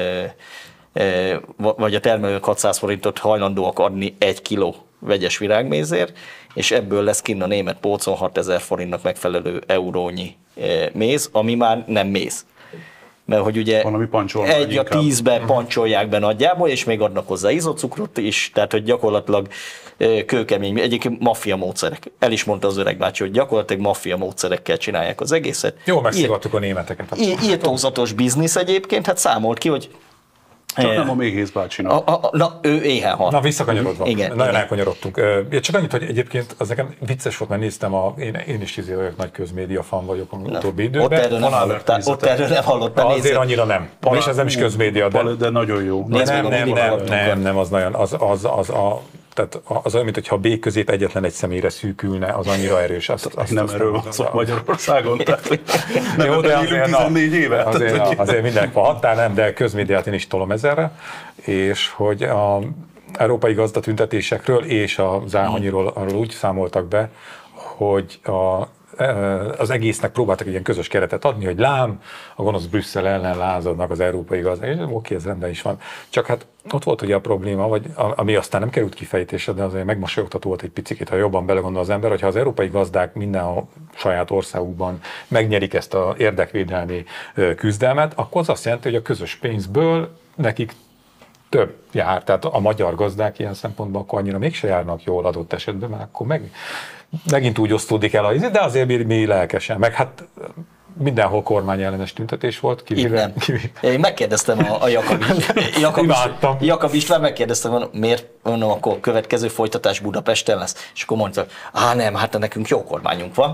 vagy a termelők hatszáz forintot hajlandóak adni egy kiló vegyes virágmézért, és ebből lesz kinn a német polcon hatezer forintnak megfelelő eurónyi méz, ami már nem méz. Mert hogy ugye egy a tízbe pancsolják be nagyjából, és még adnak hozzá izocukrot is, tehát hogy gyakorlatilag kőkemény, egyébként maffia módszerek. El is mondta az öreg bácsi, hogy gyakorlatilag maffia módszerekkel csinálják az egészet. Jó, megszivattuk a németeket. Írtózatos biznisz egyébként, hát számolt ki, hogy csak nem a méhész bácsinak. A, a, na, ő éhen hal. Na, visszakanyarodva. Igen, Nagyon igen. elkanyarodtunk. Csak annyit, hogy egyébként az nekem vicces volt, mert néztem, a, én, én is izé vagyok, nagy közmédia fan vagyok az utóbbi időben. Ott erről nem hallottál. Ott erről nem hallottál. Azért nézze. Annyira nem. Palá, és ez nem is közmédia. De, de nagyon jó. De nem, nem, nem, nem, nem, az nagyon, az, az, az a... Tehát az olyan, mintha a B közép egyetlen egy személyre szűkülne, az annyira erős. Azt, azt, nem azt erről van szó Magyarországon. Nem, jó, de azért, tizennégy éve. Azért, azért mindenki van határ, nem, de közmédiát én is tolom ezerre. És hogy a európai gazdatüntetésekről és a záhonyiról arról úgy számoltak be, hogy a az egésznek próbáltak egy ilyen közös keretet adni, hogy lám, a gonosz Brüsszel ellen lázadnak az európai gazdák, és oké, ez rendben is van. Csak hát ott volt ugye a probléma, vagy ami aztán nem került kifejtésre, de azért megmosolyogtató volt egy picit, ha jobban belegondol az ember, hogyha az európai gazdák minden a saját országukban megnyerik ezt az érdekvédelmi küzdelmet, akkor az azt jelenti, hogy a közös pénzből nekik több jár. Tehát a magyar gazdák ilyen szempontból akkor annyira mégse járnak jól adott esetben, mert akkor meg megint úgy osztódik el, a, de azért mi, mi lelkesen, meg hát mindenhol kormányellenes tüntetés volt. Kivéve, kivéve. Én megkérdeztem a, a Jakab, Jakab, István, Jakab István, megkérdeztem, miért mondom, akkor következő folytatás Budapesten lesz, és akkor mondta, á nem, hát nekünk jó kormányunk van,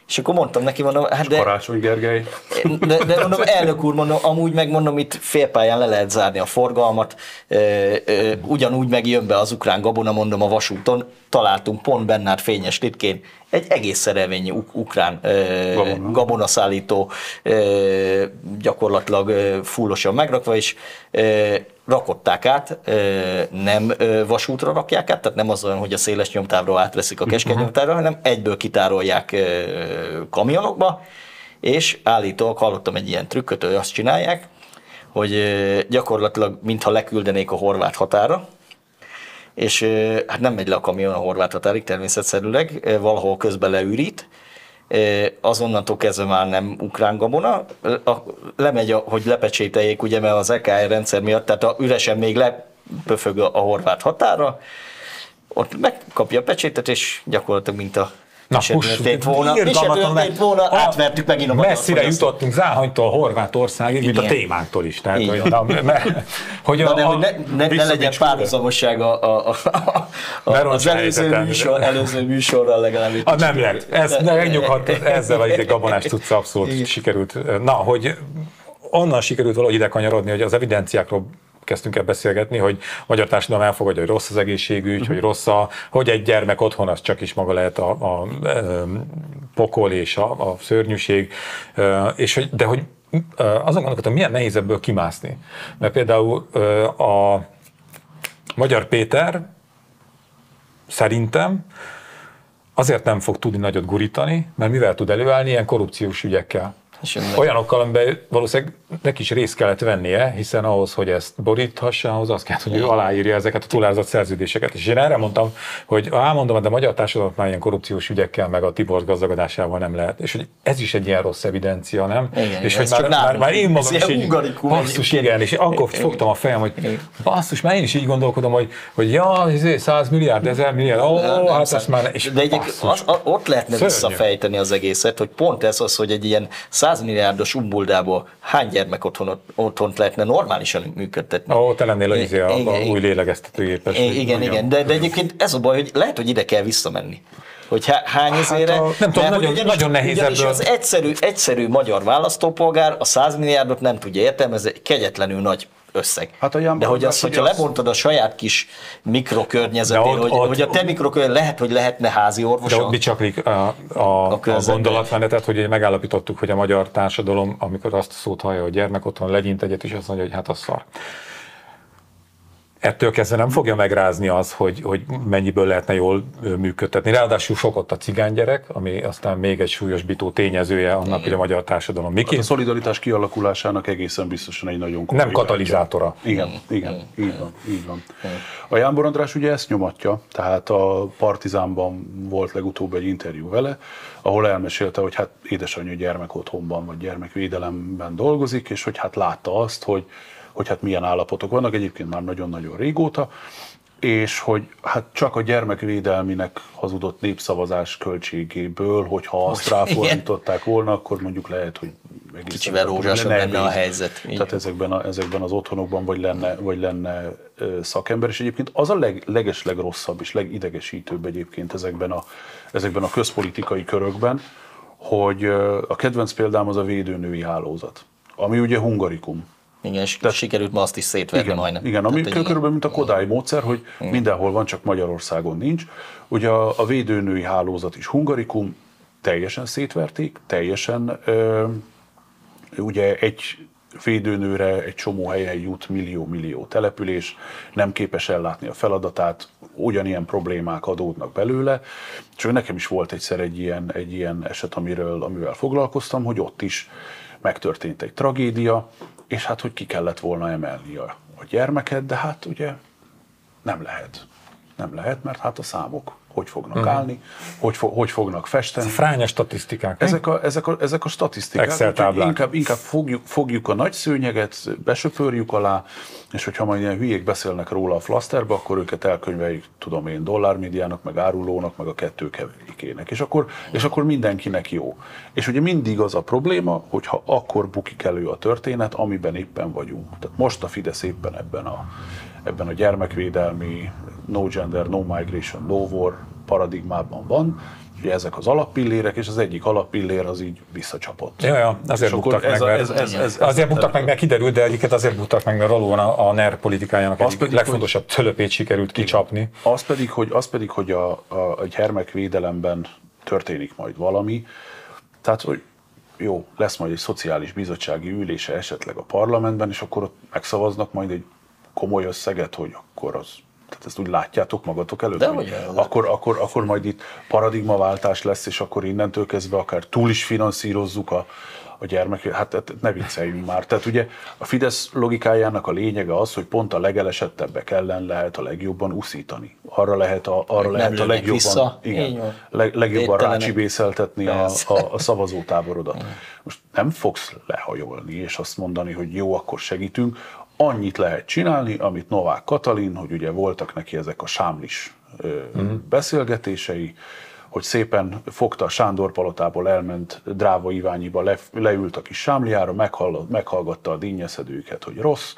És akkor mondtam neki, mondom, hát de... Karácsony Gergely. De, de mondom, elnök úr, mondom, amúgy megmondom, itt félpályán le lehet zárni a forgalmat, e, e, ugyanúgy megjön be az ukrán gabona, mondom, a vasúton, találtunk pont Bernát Fényes titkén egy egész szerelvényi uk- ukrán e, gabona. gabonaszállító, e, gyakorlatilag e, fullosan megrakva, és e, rakották át, nem vasútra rakják át, tehát nem az olyan, hogy a széles nyomtávról átveszik a keskeny nyomtávra, hanem egyből kitárolják kamionokba, és állítólag hallottam egy ilyen trükköt, hogy azt csinálják, hogy gyakorlatilag mintha leküldenék a horvát határa, és hát nem megy le a kamion a horvát határig természetszerűleg, valahol közben leürít, azonnantól kezdve már nem ukrán gabona, lemegy, hogy lepecsételjék, ugye, mert az é ká er rendszer miatt, tehát a, üresen még lepöfög a, a horvát határa, ott megkapja a pecsétet, és gyakorlatilag mint a Na, mi se történt volna, mi se történt volna, átvertük megint a magyar messzire fogyasztót. jutottunk Záhonytól Horvátországig, mint a témánktól is. Tehát, hogy, na, me, hogy na, a, de, a, hogy ne, ne, ne legyen párhuzamosság a, a, a, a, az előző, műsor, előző műsorral legalább. A nem lett. Ez megnyughat, ezzel a ide gabonás tudsz abszolút igen. sikerült. Na, hogy onnan sikerült valahogy ide kanyarodni, hogy az evidenciákról kezdtünk el beszélgetni, hogy a magyar társadalom elfogadja, hogy rossz az egészségügy, uh-huh. hogy rossz a, hogy egy gyermek otthon, az csak is maga lehet a, a, a pokol és a, a szörnyűség, és hogy, de hogy azon gondolkodtam, milyen nehéz ebből kimászni. Mert például a Magyar Péter szerintem azért nem fog tudni nagyot gurítani, mert mivel tud előállni? Ilyen korrupciós ügyekkel. Olyanokkal, amiben valószínűleg neki is részt kellett vennie, hiszen ahhoz, hogy ezt boríthassa, ahhoz azt kell, hogy ő aláírja ezeket a túlárazott szerződéseket. És én erre mondtam, hogy elmondom, de a magyar társadalom már ilyen korrupciós ügyekkel, meg a Tibor gazdagodásával nem lehet. És hogy ez is egy ilyen rossz evidencia, nem? Igen, és hogy már, már, már én magam is így, basszus, igen, és akkor fogtam a fejem, hogy basszus, már én is így gondolkodom, hogy, hogy ja, száz milliárd, ezer milliárd, ó, oh, hát azt már... És de egyébként ott lehetne visszafejteni az egészet, hogy pont ez az, hogy egy ilyen száz milliárdos umbuldából hány gyermek otthon, otthont lehetne normálisan működtetni. Ó, te lennél az a, a új lélegeztetőgépes. Igen, igen, de, de egyébként ez a baj, hogy lehet, hogy ide kell visszamenni. Hogy hány ezére... Hát nem tudom, nagyon, ugyanis, nagyon nehéz ugyanis ebből. az egyszerű, egyszerű magyar választópolgár a száz milliárdot nem tudja értelmezni, ez egy kegyetlenül nagy összeg. Hát de hogy az, hogyha az... lebontod a saját kis mikrokörnyezetén, hogy, ott, hogy a te mikrokörnyezetén lehet, hogy lehetne házi orvos. De ott bicsaklik a, a, a, a gondolatmenetet, hogy megállapítottuk, hogy a magyar társadalom, amikor azt a szót hallja, hogy gyermek otthon legyint egyet, és azt mondja, hogy hát az szar. Ettől kezdve nem fogja megrázni az, hogy, hogy mennyiből lehetne jól működtetni. Ráadásul sok ott a cigánygyerek, ami aztán még egy súlyosbító tényezője annak, hogy a magyar társadalom Miki. Hát a szolidaritás kialakulásának egészen biztosan egy nagyon komoly. Nem katalizátora. Igen, igen, így van, így van. A Jánbor András ugye ezt nyomatja, tehát a Partizánban volt legutóbb egy interjú vele, ahol elmesélte, hogy hát édesanyja gyermekotthonban vagy gyermekvédelemben dolgozik, és hogy hát látta azt, hogy hogy hát milyen állapotok vannak, egyébként már nagyon-nagyon régóta, és hogy hát csak a gyermekvédelminek hazudott népszavazás költségéből, hogyha azt ráfordították volna, akkor mondjuk lehet, hogy kicsivel rózsásabb lenne a helyzet. Tehát ezekben, a, ezekben az otthonokban vagy lenne, vagy lenne szakember, és egyébként az a leg, legeslegrosszabb és legidegesítőbb egyébként ezekben a, ezekben a közpolitikai körökben, hogy a kedvenc példám az a védőnői hálózat, ami ugye hungarikum. Igen, és tehát, sikerült ma azt is szétverni igen, majdnem. Igen, ami körülbelül mint a Kodály módszer, hogy igen. mindenhol van, csak Magyarországon nincs. Ugye a, a védőnői hálózat is hungarikum, teljesen szétverték, teljesen ö, ugye egy védőnőre egy csomó helyen jut millió-millió település, nem képes ellátni a feladatát, ugyanilyen problémák adódnak belőle. És nekem is volt egyszer egy ilyen, egy ilyen eset, amiről, amivel foglalkoztam, hogy ott is megtörtént egy tragédia, és hát, hogy ki kellett volna emelni a, a gyermeket, de hát ugye nem lehet. Nem lehet, mert hát a számok hogy fognak uh-huh. állni, hogy, fo- hogy fognak festeni. Ez a fránya statisztikák. Ezek a, ezek a, ezek a statisztikák. Excel táblák. Inkább, inkább fogjuk, fogjuk a nagy szőnyeget, besöpörjük alá, és hogyha majd ilyen hülyék beszélnek róla a flaszterbe, akkor őket elkönyveljük, tudom én, dollármédiának, meg árulónak, meg a kettő keverékének. És akkor, és akkor mindenkinek jó. És ugye mindig az a probléma, hogyha akkor bukik elő a történet, amiben éppen vagyunk. Tehát most a Fidesz éppen ebben a, ebben a gyermekvédelmi, no gender, no migration, no war paradigmában van, ugye ezek az alappillérek, és az egyik alappillér az így visszacsapott. Ja, ja, azért buktak meg, a, mert, ez, ez, ez, azért buktak meg, mert kiderült, de egyiket azért buktak meg, mert valóban a, a en e er politikájának egyik pedig, legfontosabb hogy, tölöpét sikerült kicsapni. Az pedig, hogy, az pedig, hogy a, a, a gyermekvédelemben történik majd valami, tehát, hogy jó, lesz majd egy szociális bizottsági ülése esetleg a parlamentben, és akkor ott megszavaznak majd egy komoly összeget, hogy akkor az, tehát ezt úgy látjátok magatok előtt, de hogy akkor, akkor, akkor majd itt paradigmaváltás lesz, és akkor innentől kezdve akár túl is finanszírozzuk a, a gyermek, hát ne vicceljünk már. Tehát ugye a Fidesz logikájának a lényege az, hogy pont a legelesettebbek ellen lehet a legjobban uszítani. Arra lehet a, arra lehet a legjobban, igen, leg, legjobban rácsibészeltetni a, a, a szavazótáborodat. Most nem fogsz lehajolni és azt mondani, hogy jó, akkor segítünk. Annyit lehet csinálni, amit Novák Katalin, hogy ugye voltak neki ezek a sámlis ö, uh-huh. beszélgetései, hogy szépen fogta a Sándor palotából, elment Dráva Iványiba, le, leült a kis sámliára, meghall, meghallgatta a dinnyeszedőket, hogy rossz.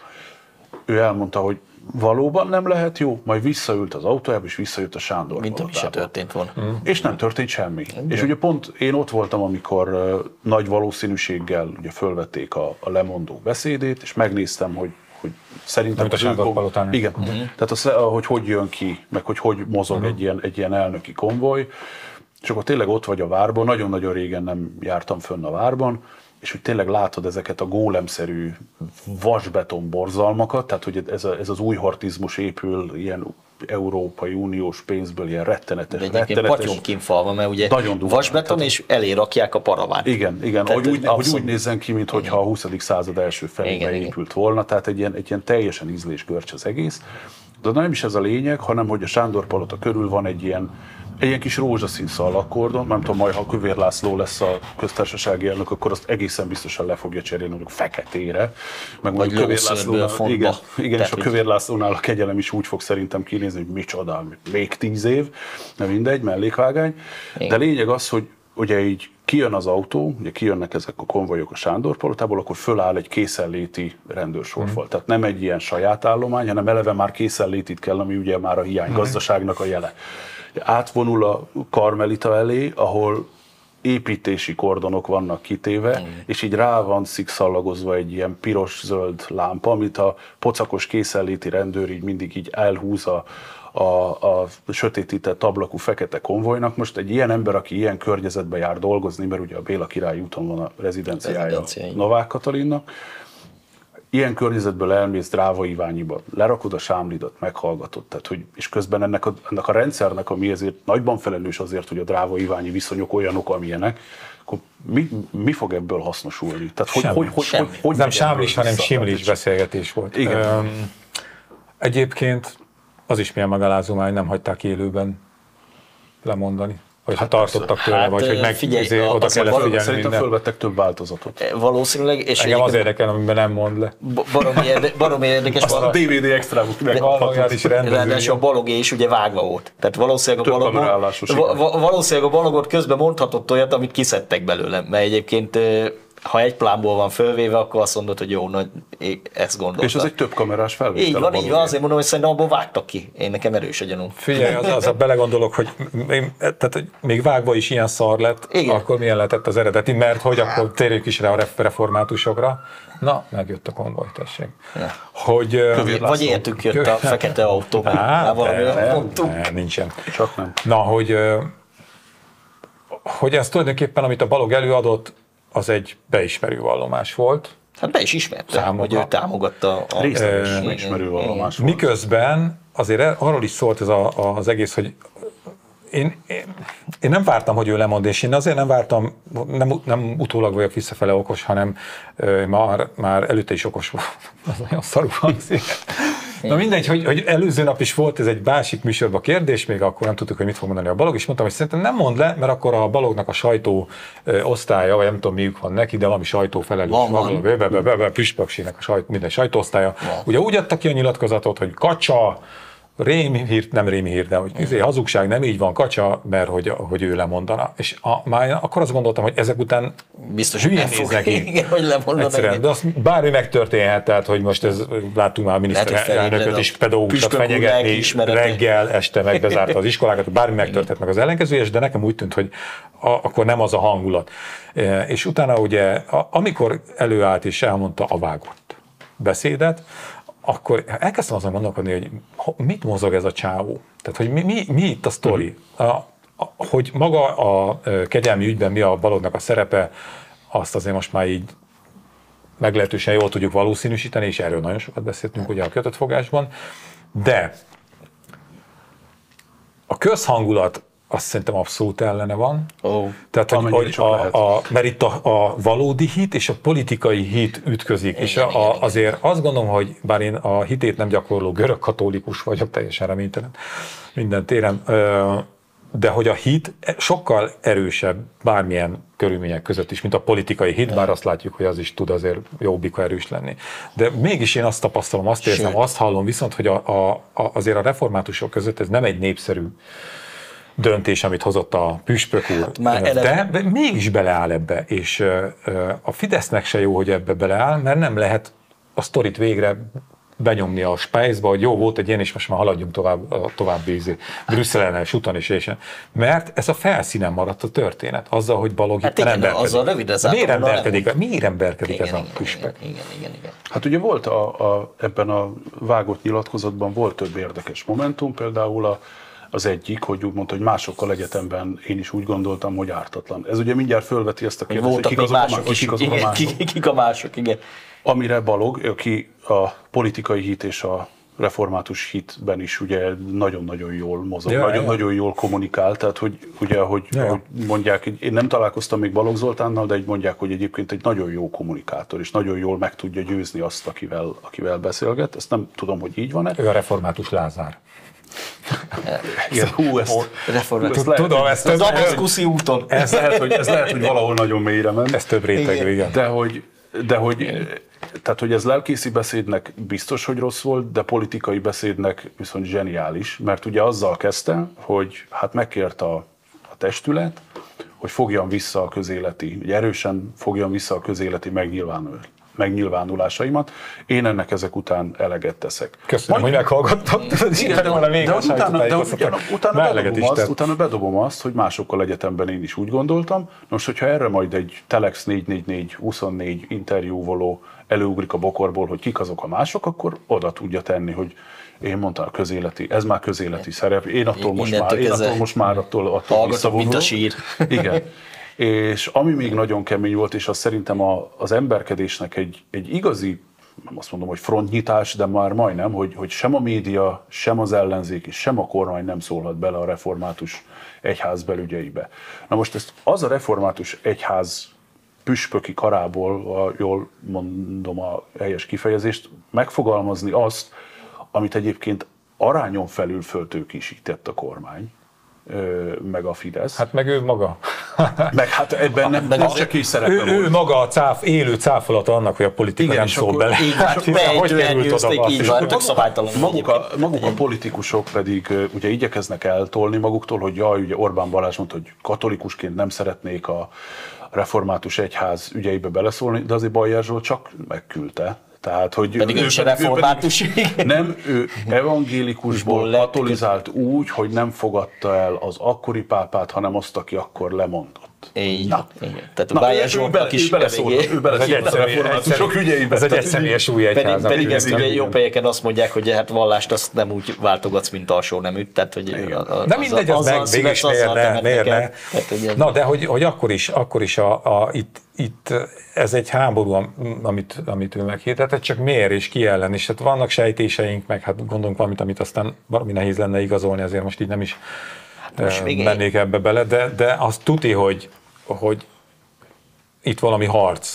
Ő elmondta, hogy valóban nem lehet jó, majd visszaült az autójába, és visszajött a Sándor mint ami se történt volna. Mm. És nem történt semmi. Mm. És ugye pont én ott voltam, amikor uh, nagy valószínűséggel ugye fölvették a, a lemondó beszédét, és megnéztem, hogy hogy szerintem a Sándor palotán. Igen. Uh-huh. Tehát az, hogy hogy jön ki, meg hogy hogy mozog uh-huh. egy, ilyen, egy ilyen elnöki konvoj, és akkor tényleg ott vagy a várban, nagyon-nagyon régen nem jártam fönn a várban, és hogy tényleg látod ezeket a gólemszerű vasbeton borzalmakat, tehát hogy ez, a, ez az új hortizmus épül ilyen Európai Uniós pénzből, ilyen rettenetes, de egyébként rettenetes. patyomkínfalva, mert ugye vasbeton, és elé rakják a paravánt. Igen, igen, hogy úgy, hogy úgy nézzen ki, mintha a huszadik század első felében épült volna, tehát egy ilyen, egy ilyen teljesen ízlésgörcs az egész. De nem is ez a lényeg, hanem hogy a Sándor palota körül van egy ilyen, egy ilyen kis rózsaszín szalagkordon, nem tudom, majd ha Kövér László lesz a köztársasági elnök, akkor azt egészen biztosan le fogja cserélni mondjuk feketére. Meg majd Kövér Lászlónál, igen, igen és a Kövér Lászlónál a kegyelem is úgy fog szerintem kinézni, hogy micsoda, még tíz év, nem mindegy, mellékvágány. Igen. De lényeg az, hogy ugye így kijön az autó, ugye kijönnek ezek a konvojok a Sándor palotából, akkor föláll egy készenléti rendőrsorfal. Mm. Tehát nem egy ilyen saját állomány, hanem eleve már készenlétit kell, ami ugye már a hiány gazdaságnak a jele. Átvonul a Karmelita elé, ahol építési kordonok vannak kitéve, mm. és így rá van szikszallagozva egy ilyen piros-zöld lámpa, amit a pocakos készenléti rendőr így mindig így elhúz a, a, a sötétített ablakú fekete konvojnak. Most egy ilyen ember, aki ilyen környezetben jár dolgozni, mert ugye a Béla Király úton van a rezidenciája Novák Katalinnak, ilyen környezetből elmész Dráva Iványiba, lerakod a sámlidat, meghallgatod, tehát, hogy, és közben ennek a, ennek a rendszernek, ami ezért nagyban felelős azért, hogy a Dráva Iványi viszonyok olyanok, amilyenek, akkor mi, mi fog ebből hasznosulni? Tehát, hogy, hogy, hogy, hogy, hogy nem sámlis, hanem simlis beszélgetés volt. Igen. Um, egyébként az is milyen megalázó, hogy nem hagyták élőben lemondani. Hogy hát tartottak tőle, hát, vagy hogy meg figyelj, izé, oda kellett figyelni. Szerintem minden. Fölvettek több változatot. Valószínűleg. És engem az érdekel, amiben nem mond le. Baromi, érde, baromi érdekes. Azt a dé vé dé extrámuk meghalhatott is rendező. Ráadásul a Balogé is ugye vágva volt. Tehát valószínűleg a, Balog, valószínűleg a Balogot közben mondhatott olyat, amit kiszedtek belőle. Mert egyébként ha egy plánból van fölvéve, akkor azt mondod, hogy jó, nagy, ezt gondoltam. És ez egy több kamerás felvétel. Így van, így van, azért mondom, hogy szerintem abból vágtak ki. Én nekem erős a gyanúm. Figyelj, az, az a belegondolok, hogy, én, tehát, hogy még vágva is ilyen szar lett, igen. Akkor milyen lehetett az eredeti, mert hogy akkor térjük is rá a reformátusokra. Na, megjött a konvoj, tessék. Hogy, vagy értük jött kö... a fekete autó. Hát, nem, nem, nincsen. Csak nem. Na, hogy, hogy ez tulajdonképpen, amit a Balog előadott, az egy beismerő vallomás volt. Hát be is ismerte, hogy ő támogatta a... Részleges beismerő vallomás volt. Miközben azért arról is szólt ez a, az egész, hogy én, én, én nem vártam, hogy ő lemond, és én azért nem vártam, nem, nem utólag vagyok visszafele okos, hanem ö, már, már előtte is okos volt. Az olyan szarú hangzik. Na mindegy, hogy, hogy előző nap is volt ez egy másik műsorban kérdés, még akkor nem tudtuk, hogy mit fog mondani a Balog, és mondtam, hogy szerintem nem mond le, mert akkor a Balognak a sajtó ö, osztálya, vagy nem tudom miük van neki, de valami sajtófelelős, püspökségnek a sajt, minden sajtóosztálya. Van. Ugye úgy adta ki a nyilatkozatot, hogy kacsa, rémi hír, nem rémi hír, de hogy izé, hazugság, nem így van, kacsa, mert hogy, hogy ő lemondana. És a, már akkor azt gondoltam, hogy ezek után biztos, hogy nem fog, igen, hogy lemondana. De azt bármi megtörténhet, tehát hogy most ez, láttunk már a miniszterelnököt is pedagógusat fenyegetni, reggel, este megbezárta az iskolákat, bármi megtörtént meg az ellenkezőjes, de nekem úgy tűnt, hogy a, akkor nem az a hangulat. E, és utána ugye, a, amikor előállt és elmondta a vágott beszédet, akkor elkezdtem azon gondolkodni, hogy mit mozog ez a csávó. Tehát, hogy mi, mi, mi itt a sztori. A, a, hogy maga a kegyelmi ügyben mi a Balognak a szerepe, azt azért most már így meglehetősen jól tudjuk valószínűsíteni, és erről nagyon sokat beszéltünk ugye a kötött fogásban, de a közhangulat azt szerintem abszolút ellene van. Oh, Tehát, hogy, hogy a, a, mert itt a, a valódi hit és a politikai hit ütközik. Igen, és a, igen, a, azért igen. Azt gondolom, hogy bár én a hitét nem gyakorló görög katolikus vagyok, teljesen reménytelen minden téren, de hogy a hit sokkal erősebb bármilyen körülmények között is, mint a politikai hit, bár azt látjuk, hogy az is tud azért jobbika erős lenni. De mégis én azt tapasztalom, azt érzem, Sőt. azt hallom viszont, hogy a, a, a, azért a reformátusok között ez nem egy népszerű döntés, amit hozott a püspök úr, hát de, de mégis beleáll ebbe, és a Fidesznek se jó, hogy ebbe beleáll, mert nem lehet a sztorit végre benyomni a Spájzba, hogy jó, volt egy ilyen, és most már haladjunk tovább a további Brüsszel ellenes úton is, és mert ez a felszínen maradt a történet, azzal, hogy Balogh hát itt emberkedik. Azzal rövid miért emberkedik, miért emberkedik ez a püspök? Igen, igen, igen. Hát ugye volt a, a, ebben a vágott nyilatkozatban volt több érdekes momentum, például a az egyik, hogy úgy mondta, hogy másokkal egyetemben én is úgy gondoltam, hogy ártatlan. Ez ugye mindjárt fölveti ezt a kérdést, hogy kik azok, mások, kik azok igen, a mások. Kik, kik a mások, igen. Amire Balogh, aki a politikai hit és a református hitben is ugye nagyon-nagyon jól mozog, ja, nagyon-nagyon ja. jól kommunikál, tehát hogy ugye, ahogy, ja. ahogy mondják, én nem találkoztam még Balogh Zoltánnal, de így mondják, hogy egyébként egy nagyon jó kommunikátor, és nagyon jól meg tudja győzni azt, akivel, akivel beszélget. Ezt nem tudom, hogy így van-e. Ő a református Lázár. Igen, hú, ezt, tudom, ezt az Damaszkuszi úton. Ez lehet, hogy, ez lehet, hogy valahol nagyon mélyre ment. Ez több rétegű, igen. De hogy, de hogy, tehát, hogy ez lelkészi beszédnek biztos, hogy rossz volt, de politikai beszédnek viszont zseniális, mert ugye azzal kezdte, hogy hát megkért a, a testület, hogy fogjam vissza a közéleti, hogy erősen fogjam vissza a közéleti megnyilvánul. megnyilvánulásaimat. Én ennek ezek után eleget teszek. Köszönöm, Majd, hogy meghallgattam. Igen, de, de, de utána, de utána, utána, bedobom azt, utána bedobom azt, hogy másokkal egyetemben én is úgy gondoltam. Most, hogyha erre majd egy Telex négy négy négy huszonnégy interjúvoló előugrik a bokorból, hogy kik azok a mások, akkor oda tudja tenni, hogy én mondtam a közéleti, ez már közéleti szerep, én attól most már, én attól most már attól, attól visszavonulok. Mint a sír. Igen. És ami még nagyon kemény volt, és az szerintem a, az emberkedésnek egy, egy igazi, nem azt mondom, hogy frontnyitás, de már majdnem, hogy, hogy sem a média, sem az ellenzék, és sem a kormány nem szólhat bele a református egyház belügyeibe. Na most ezt az a református egyház püspöki karából, a, jól mondom a helyes kifejezést, megfogalmazni azt, amit egyébként arányon felül föltőkésített a kormány, meg a Fidesz. Hát meg ő maga. Meg hát ebben nem, nem csak is szerepe ő, ő maga a cáf, élő cáfolata annak, hogy a politika igen, nem szól bele. Így hát, hogy került oda? Így van, tök szabálytalan. Maguk a, maguk a politikusok pedig ugye igyekeznek eltolni maguktól, hogy jaj, ugye Orbán Balázs mondta, hogy katolikusként nem szeretnék a református egyház ügyeibe beleszólni, de azért Bajer Zsolt csak megküldte. Tehát, hogy pedig ő, ő se református. Nem, ő evangélikusból katolizált úgy, hogy nem fogadta el az akkori pápát, hanem azt, aki akkor lemondott. Így, Na. Igen. Tehát a Bajer Zsoltnak is beleszólt, ő beleszólt a reformátusok ügyeibe. Ez egy egyszemélyes új egyház. Pedig, pedig ez ugye jobb helyeken azt mondják, hogy hát vallást azt nem úgy váltogatsz, mint alsó neműt. Tehát, hogy a, a, de mindegy, az, az meg, végülis miért ne, miért ne. Na, de hogy, hogy akkor is, akkor is a, a, itt, itt ez egy háború, amit, amit ő meghirdetett, csak miért és ki ellen. És hát vannak sejtéseink, meg hát gondolunk valamit, amit aztán valami nehéz lenne igazolni, azért most így nem is hát mennék ebbe bele, de, de azt tuti, hogy, hogy itt valami harc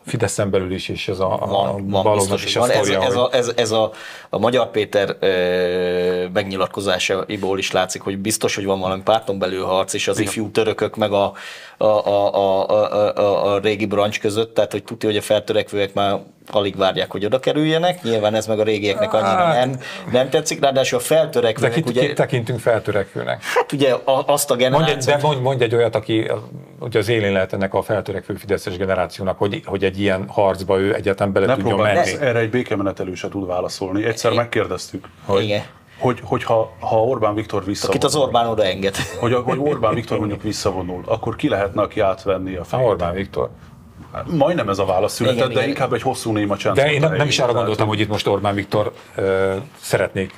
Fideszen belül is, és ez a, van, van, Balognak is a van. sztoria. Ez, ez, hogy... a, ez, ez a, a Magyar Péter ö, megnyilatkozásaiból is látszik, hogy biztos, hogy van valami párton belül harc, és az igen. ifjú törökök meg a, a, a, a, a, a, a régi brancs között, tehát hogy tudja, hogy a feltörekvőek már alig várják, hogy oda kerüljenek. Nyilván ez meg a régieknek annyira nem, nem tetszik, ráadásul a feltörekvőnek... De kit, ugye, kit tekintünk feltörekvőnek? Hát ugye azt a generációt... Mondj, de mondj, mondj egy olyat, aki ugye az élén lehet ennek a feltörekvő fideszes generációnak, hogy, hogy egy ilyen harcba ő egyáltalán bele ne tudjon próbál, menni. Erre egy békemenetelő se tud válaszolni. Egyszer megkérdeztük, hogy, Igen. hogy, hogy ha, ha Orbán Viktor visszavonul, akit az Orbán odaenged. hogy, hogy Orbán Viktor mondjuk visszavonul, akkor ki lehetne, aki átvenni a fejét? Orbán Viktor. Majdnem ez a válasz született, Igen, de igen. inkább egy hosszú néma csend. De én nem, nem is arra gondoltam, hogy itt most Orbán Viktor ö, szeretnék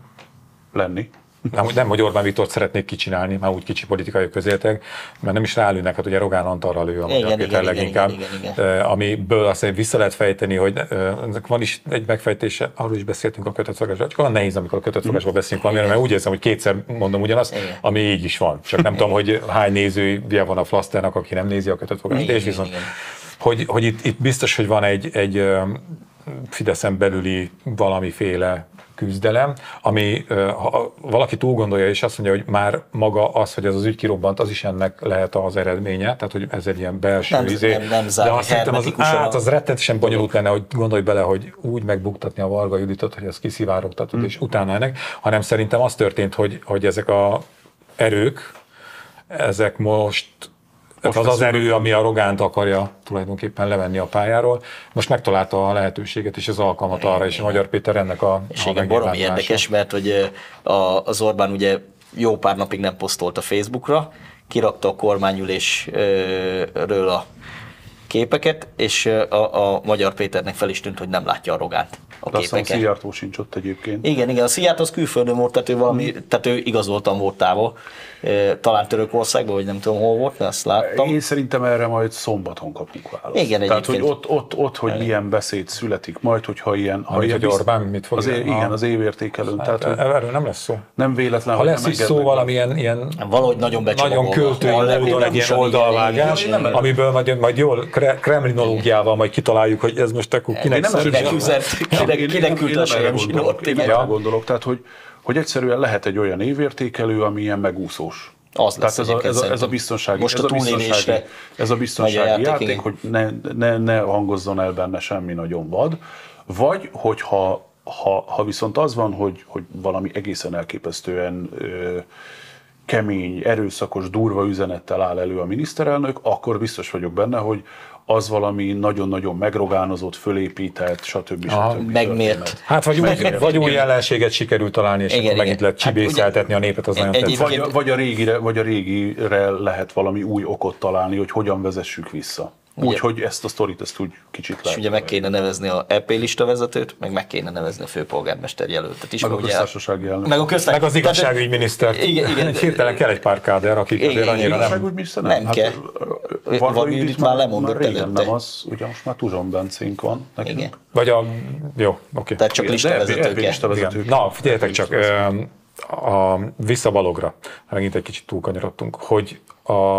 lenni. Nem, nem, hogy Orbán Viktort szeretnék kicsinálni, már úgy kicsi politikai közéltek, mert nem is rálőnek, hát ugye Rogán Antalra lő a Magyar Péter leginkább, igen, igen, igen. amiből azt vissza lehet fejteni, hogy ennek van is egy megfejtése, arról is beszéltünk a kötöttfogásban, csak olyan nehéz, amikor a kötöttfogásban beszélünk valamiről, mert úgy érzem, hogy kétszer mondom ugyanazt, igen. ami így is van. Csak nem tudom, hogy hány nézője van a Flaszternak, aki nem nézi a kötöttfogást, és viszont, igen. hogy, hogy itt, itt biztos, hogy van egy, egy Fideszen belüli valamiféle küzdelem, ami ha valaki túl gondolja és azt mondja, hogy már maga az, hogy ez az ügy kirobbant, az is ennek lehet az eredménye, tehát hogy ez egy ilyen belső nem, izé, nem, nem de azt hiszem, az, át, az rettenetesen bonyolult lenne, hogy gondolj bele, hogy úgy megbuktatni a Varga Juditot, hogy ez kiszivárogtatod, hmm. és utána ennek, hanem szerintem az történt, hogy, hogy ezek a erők, ezek most Tehát az az erő, ami a Rogánt akarja tulajdonképpen levenni a pályáról, most megtalálta a lehetőséget és az alkalmat arra, és a Magyar Péter ennek a És igen, baromi érdekes, mert hogy az Orbán ugye jó pár napig nem posztolt a Facebookra, kirakta a kormányülésről a képeket, és a, a Magyar Péternek fel is tűnt, hogy nem látja a Rogánt a de képeket. Aztán Szijjártó sincs ott egyébként. Igen, igen, a Szijjártó az külföldön volt, tehát ő, valami, hmm. tehát ő igazoltan volt távol. Talán Törökországban, vagy nem tudom hol volt, de azt láttam. Én szerintem erre majd szombaton kapunk választ. Igen, tehát, hogy egyébként. ott, ott, ott hogy igen. milyen beszéd születik majd, hogyha ilyen... Ha Amit, ilyen hogy Orbán mit fog... Az é, igen, az évértékelőn. Hát, tehát, erről nem lesz szó. Nem véletlen, ha lesz is szó valamilyen ilyen... Valahogy nagyon Nagyon költői módon egy ilyen oldalvágás, amiből majd, majd jól kremlinológiával majd kitaláljuk, hogy ez most akkor kinek kinek küldte a sejem zsinort. Én erre gondolok, tehát hogy, hogy egyszerűen lehet egy olyan évértékelő, ami ilyen megúszós. Az Tehát ez a, ez, a, ez a biztonsági, most ez a biztonsági, ez a biztonsági játék, játék hogy ne, ne, ne hangozzon el benne semmi nagyon vad, vagy hogyha ha, ha viszont az van, hogy, hogy valami egészen elképesztően ö, kemény, erőszakos, durva üzenettel áll elő a miniszterelnök, akkor biztos vagyok benne, hogy az valami nagyon-nagyon megrogánozott, fölépített, stb. stb. Megmért. Hát vagy úgy, vagy új jelenséget sikerült találni, és igen, akkor megint lehet csibészeltetni hát, a népet, az nagyon tetszik. Vagy, vagy, a régire, vagy a régire lehet valami új okot találni, hogy hogyan vezessük vissza. Úgy, hogy ezt a sztorit ezt úgy kicsit lehet. És ugye meg kéne nevezni a é pé lista vezetőt, meg meg kéne nevezni a főpolgármester jelöltet is. Meg a köztársasági elnök. Meg, a köztár... meg az igazságügyminisztert. Igen, igen. Hirtelen kell egy pár káder, akik igen, azért annyira nem... nem. Nem kell. Varga Judit már lemondott előtte. Nem az, ugye most már Tuzson Bencénk van nekünk. Igen. Vagy a... Jó, oké. Tehát csak listavezetők. Na, figyeljetek csak, a vissza Balogra, megint egy kicsit túlkanyarodtunk, hogy a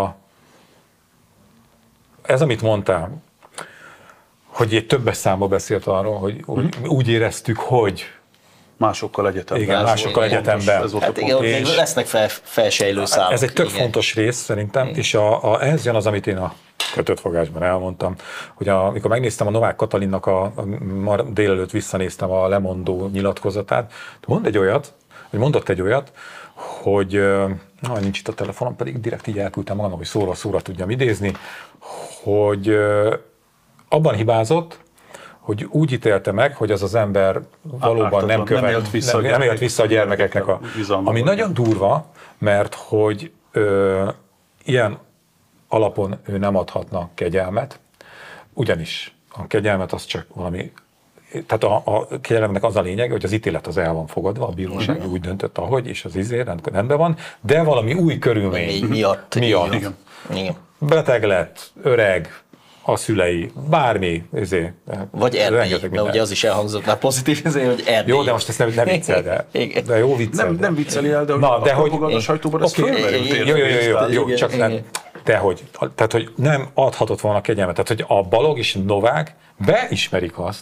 ez, amit mondtál, hogy egy többes számba beszélt arról, hogy, hogy úgy éreztük, hogy... Másokkal egyetemben. Igen, másokkal egyetemben. Ez hát igen, és lesznek fel, felsejlő számok. Ez egy tök igen. fontos rész szerintem, igen. és a, a, ehhez jön az, amit én a kötött fogásban elmondtam, hogy a, amikor megnéztem a Novák Katalinnak, a, a, ma délelőtt visszanéztem a lemondó nyilatkozatát, mond egy olyat, hogy mondott egy olyat, hogy na, nincs itt a telefonom, pedig direkt így elküldtem magamnak, hogy szóra szóra tudjam idézni, hogy abban hibázott, hogy úgy ítélte meg, hogy az az ember valóban nem, követ, nem, élt vissza, nem, nem élt vissza a gyermekeknek a... Ami nagyon durva, mert hogy ö, ilyen alapon ő nem adhatna kegyelmet, ugyanis a kegyelmet az csak valami... Tehát a, a kegyelemnek az a lényeg, hogy az ítélet az el van fogadva, a bíróság uh-huh. úgy döntött, ahogy, és az izé rendben van, de valami új körülmény miatt. miatt. Igen. Igen. Beteg lett, öreg, a szülei, bármi, ezért. Vagy erdélyi, de ugye az is elhangzott már pozitív, ezért, hogy erdélyi. Jó, de most ezt nem, nem viccel, de, de jó viccel. Nem, nem vicceli el, de, na, hogy de a propaganda sajtóban ez fölmerült. Jó, jó, jó, jó, jó, csak nem. de hogy, tehát, hogy nem adhatott volna kegyelmet. Tehát, hogy a Balogh és Novák beismerik azt,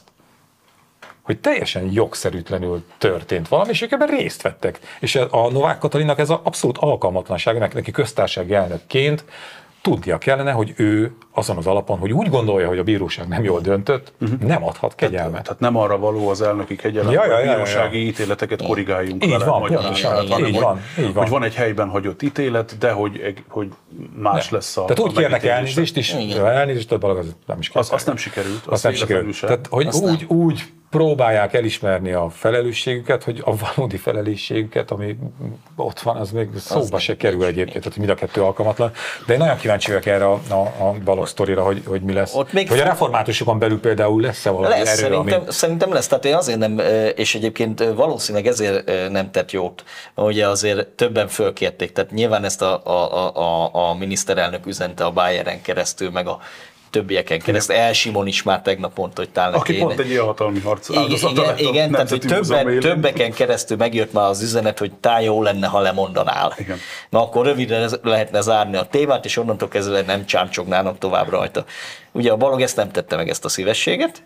hogy teljesen jogszerűtlenül történt valami, és ők ebben részt vettek. És a Novák Katalinnak ez az abszolút alkalmatlanság, neki köztársasági elnökként tudnia kellene, hogy ő azon az alapon, hogy úgy gondolja, hogy a bíróság nem jól döntött, uh-huh. nem adhat kegyelmet. Tehát, tehát nem arra való az elnöki kegyelem, ja, hogy ja, a ja, bírósági ja, ja. ítéleteket korrigáljunk így vele. Van, pontosan, így, hanem, így, hogy, van, így van. Hogy van egy helyben hagyott ítélet, de hogy, hogy más ne. lesz a Tehát úgy a kérnek elnézést is, igen. elnézést, a Balogh az nem is az, azt nem sikerült. Azt nem sikerült. Tehát, hogy azt úgy, nem. úgy próbálják elismerni a felelősségüket, hogy a valódi felelősségüket, ami ott van, az még szóba se kerül egyébként, tehát mind a kettő alkalmatlan. De én nagyon kíváncsi vagyok erre a, a, a Balogh sztorira, hogy, hogy mi lesz. Ott még hogy a reformátusokon belül például lesz-e valami lesz, erő, szerintem, ami... szerintem lesz, tehát én azért nem, és egyébként valószínűleg ezért nem tett jót, ugye azért többen fölkérték, tehát nyilván ezt a, a, a, a miniszterelnök üzente a Bayern-en keresztül, meg a többieken keresztül. El Simon is már tegnap mondta, hogy talán aki pont egy ilyen hatalmi harc áldozata lett. Igen, igen tehát hogy többen, többeken keresztül megjött már az üzenet, hogy tá jó lenne, ha lemondanál. Igen. Na akkor röviden lehetne zárni a témát, és onnantól kezdve nem csámcsognának tovább rajta. Ugye a Balogh ezt nem tette meg, ezt a szívességet,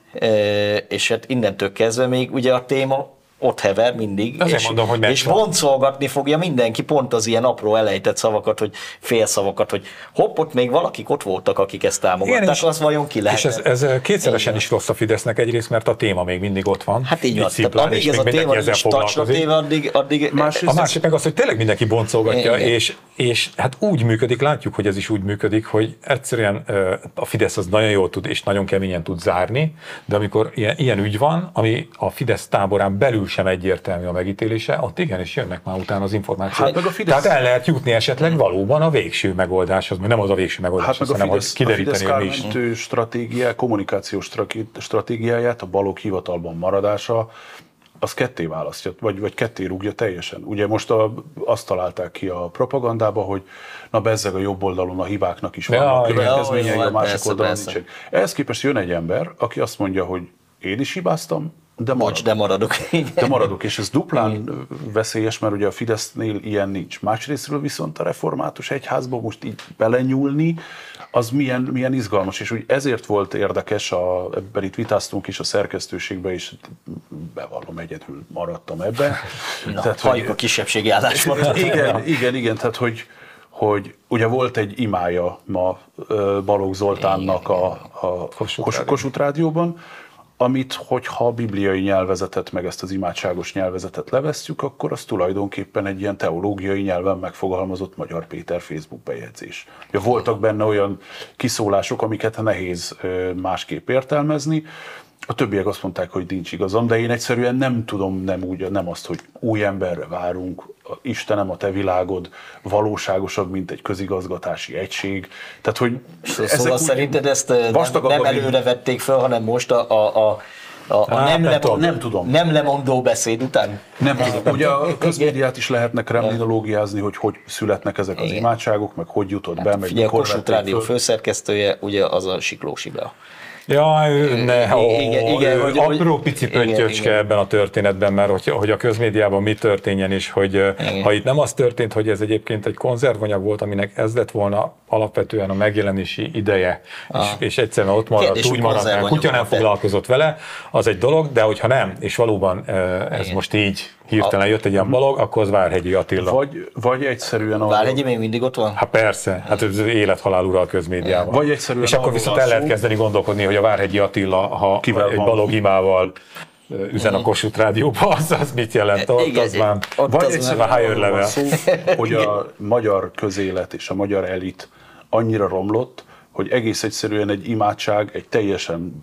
és hát innentől kezdve még ugye a téma ott hever mindig, és, mondom, hogy és boncolgatni fogja mindenki pont az ilyen apró elejtett szavakat, hogy félszavakat, hogy hopp, ott még valakik ott voltak, akik ezt támogatták, igen, az vajon ki lehet. És ez, ez kétszeresen igen. is rossz a Fidesznek egyrészt, mert a téma még mindig ott van. Hát így van, tehát amíg ez a téma is tacsra téve, addig... addig másrészt, a másik meg az, hogy tényleg mindenki boncolgatja, és, és hát úgy működik, látjuk, hogy ez is úgy működik, hogy egyszerűen a Fidesz az nagyon jól tud, és nagyon keményen tud zárni, de amikor ilyen, ilyen ügy van, ami a Fidesz táborán belül sem egyértelmű a megítélése, ott igenis jönnek már utána az információk. Hát Fidesz... Tehát el lehet jutni esetleg valóban a végső megoldáshoz, mert nem az a végső megoldás, hát hanem hogy kideríteni, hogy mi is. A Fidesz stratégia, kommunikációs stratégiáját, a Balogh hivatalban maradása, az ketté választja, vagy, vagy ketté rúgja teljesen. Ugye most a, azt találták ki a propagandába, hogy na bezzeg a jobb oldalon a hibáknak is vannak ja, következményei, ja, a másik persze, oldalon nincsen. Ehhez képest jön egy ember, aki azt mondja, hogy én is hibáztam, de maradok. Bocs, de maradok. De maradok, és ez duplán veszélyes, mert ugye a Fidesznél ilyen nincs. Másrésztről viszont a református egyházba most így belenyúlni, az milyen, milyen izgalmas, és úgy ezért volt érdekes, a, ebben itt vitáztunk is a szerkesztőségben, és bevallom, egyedül maradtam ebben. Na, tehát, halljuk hogy, a kisebbségi álláspontot. Igen, igen, igen, tehát hogy, hogy ugye volt egy imája ma Balogh Zoltánnak a, a Kossuth Rádióban, amit, hogyha a bibliai nyelvezetet, meg ezt az imádságos nyelvezetet levesszük, akkor az tulajdonképpen egy ilyen teológiai nyelven megfogalmazott Magyar Péter Facebook bejegyzés. Ja, voltak benne olyan kiszólások, amiket nehéz másképp értelmezni. A többiek azt mondták, hogy nincs igazam, de én egyszerűen nem tudom, nem, úgy, nem azt, hogy új emberre várunk, Istenem, a te világod valóságosabb, mint egy közigazgatási egység. Tehát, hogy szóval szerinted ezt nem, nem előre vették fel, hanem most a, a, a A, a Á, nem, nem, tudom, nem tudom. Nem lemondó beszéd után? Nem tudom. Ugye a közmédiát is lehetne kremlinológiázni, hogy hogy születnek ezek az imádságok, meg hogy jutott hát, be, meg figyelj, a Kossuth Rádió főszerkesztője, ugye az a Siklósi Bea. Ja, ne, ó, igen, igen, hogy, apró pici pöttyöcske ebben a történetben, mert hogy, hogy a közmédiában mi történjen, és hogy igen. ha itt nem az történt, hogy ez egyébként egy konzervanyag volt, aminek ez lett volna alapvetően a megjelenési ideje, és, és egyszerűen ott maradt, kérdés, úgy maradt, mert kutya nem foglalkozott vele, az egy dolog, de hogyha nem, és valóban ez igen. most így hirtelen jött egy ilyen Balogh, akkor az Várhegyi Attila. Vagy, vagy egyszerűen... Várhegyi még mindig ott van? Hát persze, hát ez élet-halál ura a közmédiában. Vagy egyszerűen és akkor viszont el lehet kezdeni gondolkodni, hogy a Várhegyi Attila, ha Kivel egy Balogh imával üzen a Kossuth Rádióba, az, az mit jelent? Ott igen, az már, ott vagy egyszerűen arról van szó, hogy a magyar közélet és a magyar elit annyira romlott, hogy egész egyszerűen egy imádság, egy teljesen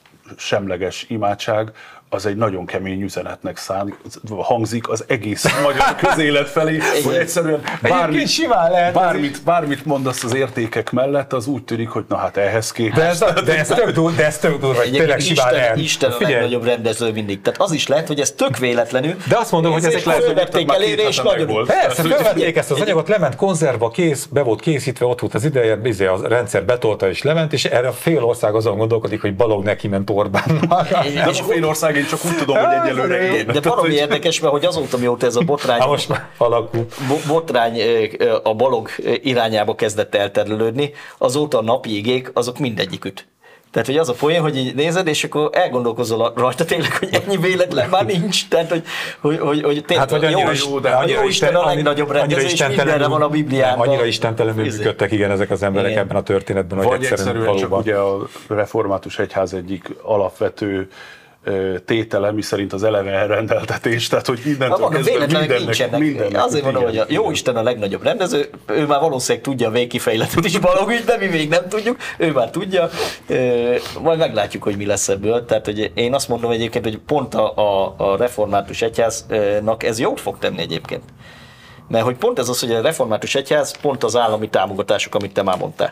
semleges imádság, az egy nagyon kemény üzenetnek szán, hangzik az egész magyar közélet felé, hogy egyszerűen bármit, bármit, bármit mondasz az értékek mellett, az úgy tűnik, hogy na hát ehhez képest. De ez, de ez tök dur, de ez tök dur, vagy tényleg simán lehet. Isten a legnagyobb rendező mindig. Tehát az is lehet, hogy ez tök véletlenül. De azt mondom, hogy ezek fölvették elére, és nagyon. Persze, fölvették ezt az anyagot, lement konzervba, kész, be volt készítve, ott volt az ideje, bizony a rendszer betolta és lement, és erre a fél ország azon gondolkodik, hogy Balogh neki ment Orbánnak. De a fél ország én csak úgy tudom, hogy egyelőre én. De valami érdekes, mert hogy azóta, mióta ez a botrány, Ha most már alakul. botrány a Balog irányába kezdett elterülődni, azóta a napi igék, azok mindegyik üt. Tehát, hogy az a poén, hogy így nézed, és akkor elgondolkozol rajta tényleg, hogy ennyi véletlen már nincs. Tehát, hogy, hogy, hogy, hogy tényleg Hát, hogy jó, annyira is, jó, de a annyira jó Isten a legnagyobb rendező, és mindenre van a Bibliában. Annyira istentelenül működtek, igen, ezek az emberek Igen. ebben a történetben, hogy Vagy egyszerűen egyszerűen csak valóban. ugye a református egyház egyik alapvető ö, tétele, miszerint az eleve elrendeltetés, tehát hogy Ha mindentől mondom, kezdve véletlenek mindennek, nincsenek. mindennek. Azért mondom, hogy a jó Isten a legnagyobb rendező, ő már valószínűleg tudja a végkifejletet is Balog ügyben, mi még nem tudjuk, ő már tudja, Ö, majd meglátjuk, hogy mi lesz ebből. Tehát hogy én azt mondom egyébként, hogy pont a, a, a református egyháznak ez jót fog tenni egyébként. Mert hogy pont ez az, hogy a református egyház pont az állami támogatások, amit te már mondtál,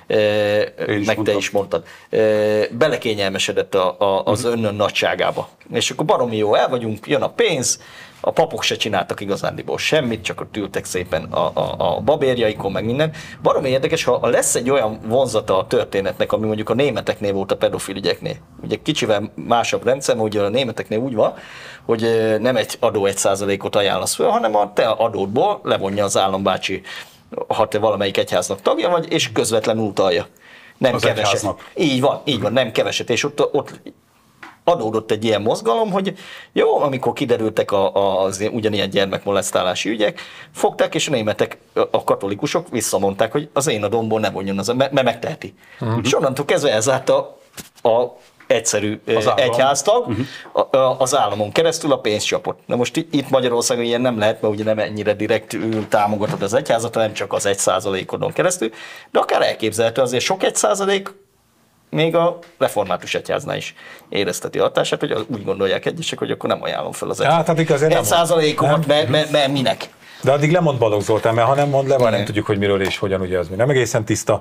meg mondtam. te is mondtad, belekényelmesedett a, a, az önnön nagyságába. És akkor baromi jó el vagyunk, jön a pénz, a papok se csináltak igazándiból semmit, csak ott ültek szépen a, a, a babérjaikon, meg minden. Baromi érdekes, ha lesz egy olyan vonzata a történetnek, ami mondjuk a németeknél volt a pedofil ügyeknél. Ugye kicsivel másabb rendszer, mert ugye a németeknél úgy van, hogy nem egy adó egy százalékot ajánlasz föl, hanem a te adódból levonja az állambácsi, ha te valamelyik egyháznak tagja vagy, és közvetlenül utalja. Nem Az keveset. egyháznak. Így van, így van, nem keveset. És ott, ott adódott egy ilyen mozgalom, hogy jó, amikor kiderültek a, a, az ugyanilyen gyermekmolesztálási ügyek, fogták, és a németek, a katolikusok visszamondták, hogy az én adomból ne vonjon, az, mert megteheti. Uh-huh. És onnantól kezdve ezáltal a, a egyszerű Az állam. egyháztag uh-huh. a, az államon keresztül a pénzt csapott. Na most itt Magyarországon ilyen nem lehet, mert ugye nem ennyire direkt támogatod az egyházat, hanem csak az egy százalékodon keresztül, de akár elképzelhető azért sok egy százalék, még a református egyháznál is érezteti a hatását, hogy úgy gondolják egyesek, hogy akkor nem ajánlom fel az Hát, addig azért nem egy százalékomat, mert me, me, minek? De addig lemond Balogh Zoltán, mert ha nem mond le, vagy nem Igen. tudjuk, hogy miről és hogyan, ugye ez még nem egészen tiszta,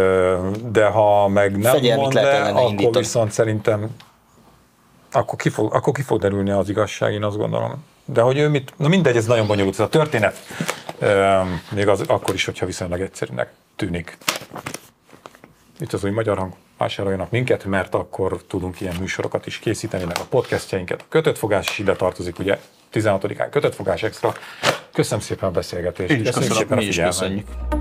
de ha meg nem Fegyelmit mond lehet le, ellene akkor indítani. viszont szerintem akkor ki, fog, akkor ki fog derülni az igazság, én azt gondolom. De hogy ő mit, na mindegy, ez nagyon bonyolult, ez a történet, még az, akkor is, hogyha viszonylag egyszerűnek tűnik. Itt az új Magyar Hang, vásároljanak minket, mert akkor tudunk ilyen műsorokat is készíteni, meg a podcastjainket. A kötött fogás is ide tartozik, ugye tizenhatodikán kötött fogás extra. Köszönöm szépen a beszélgetést. Én is köszönöm. szépen a Mi is figyelmet. köszönjük.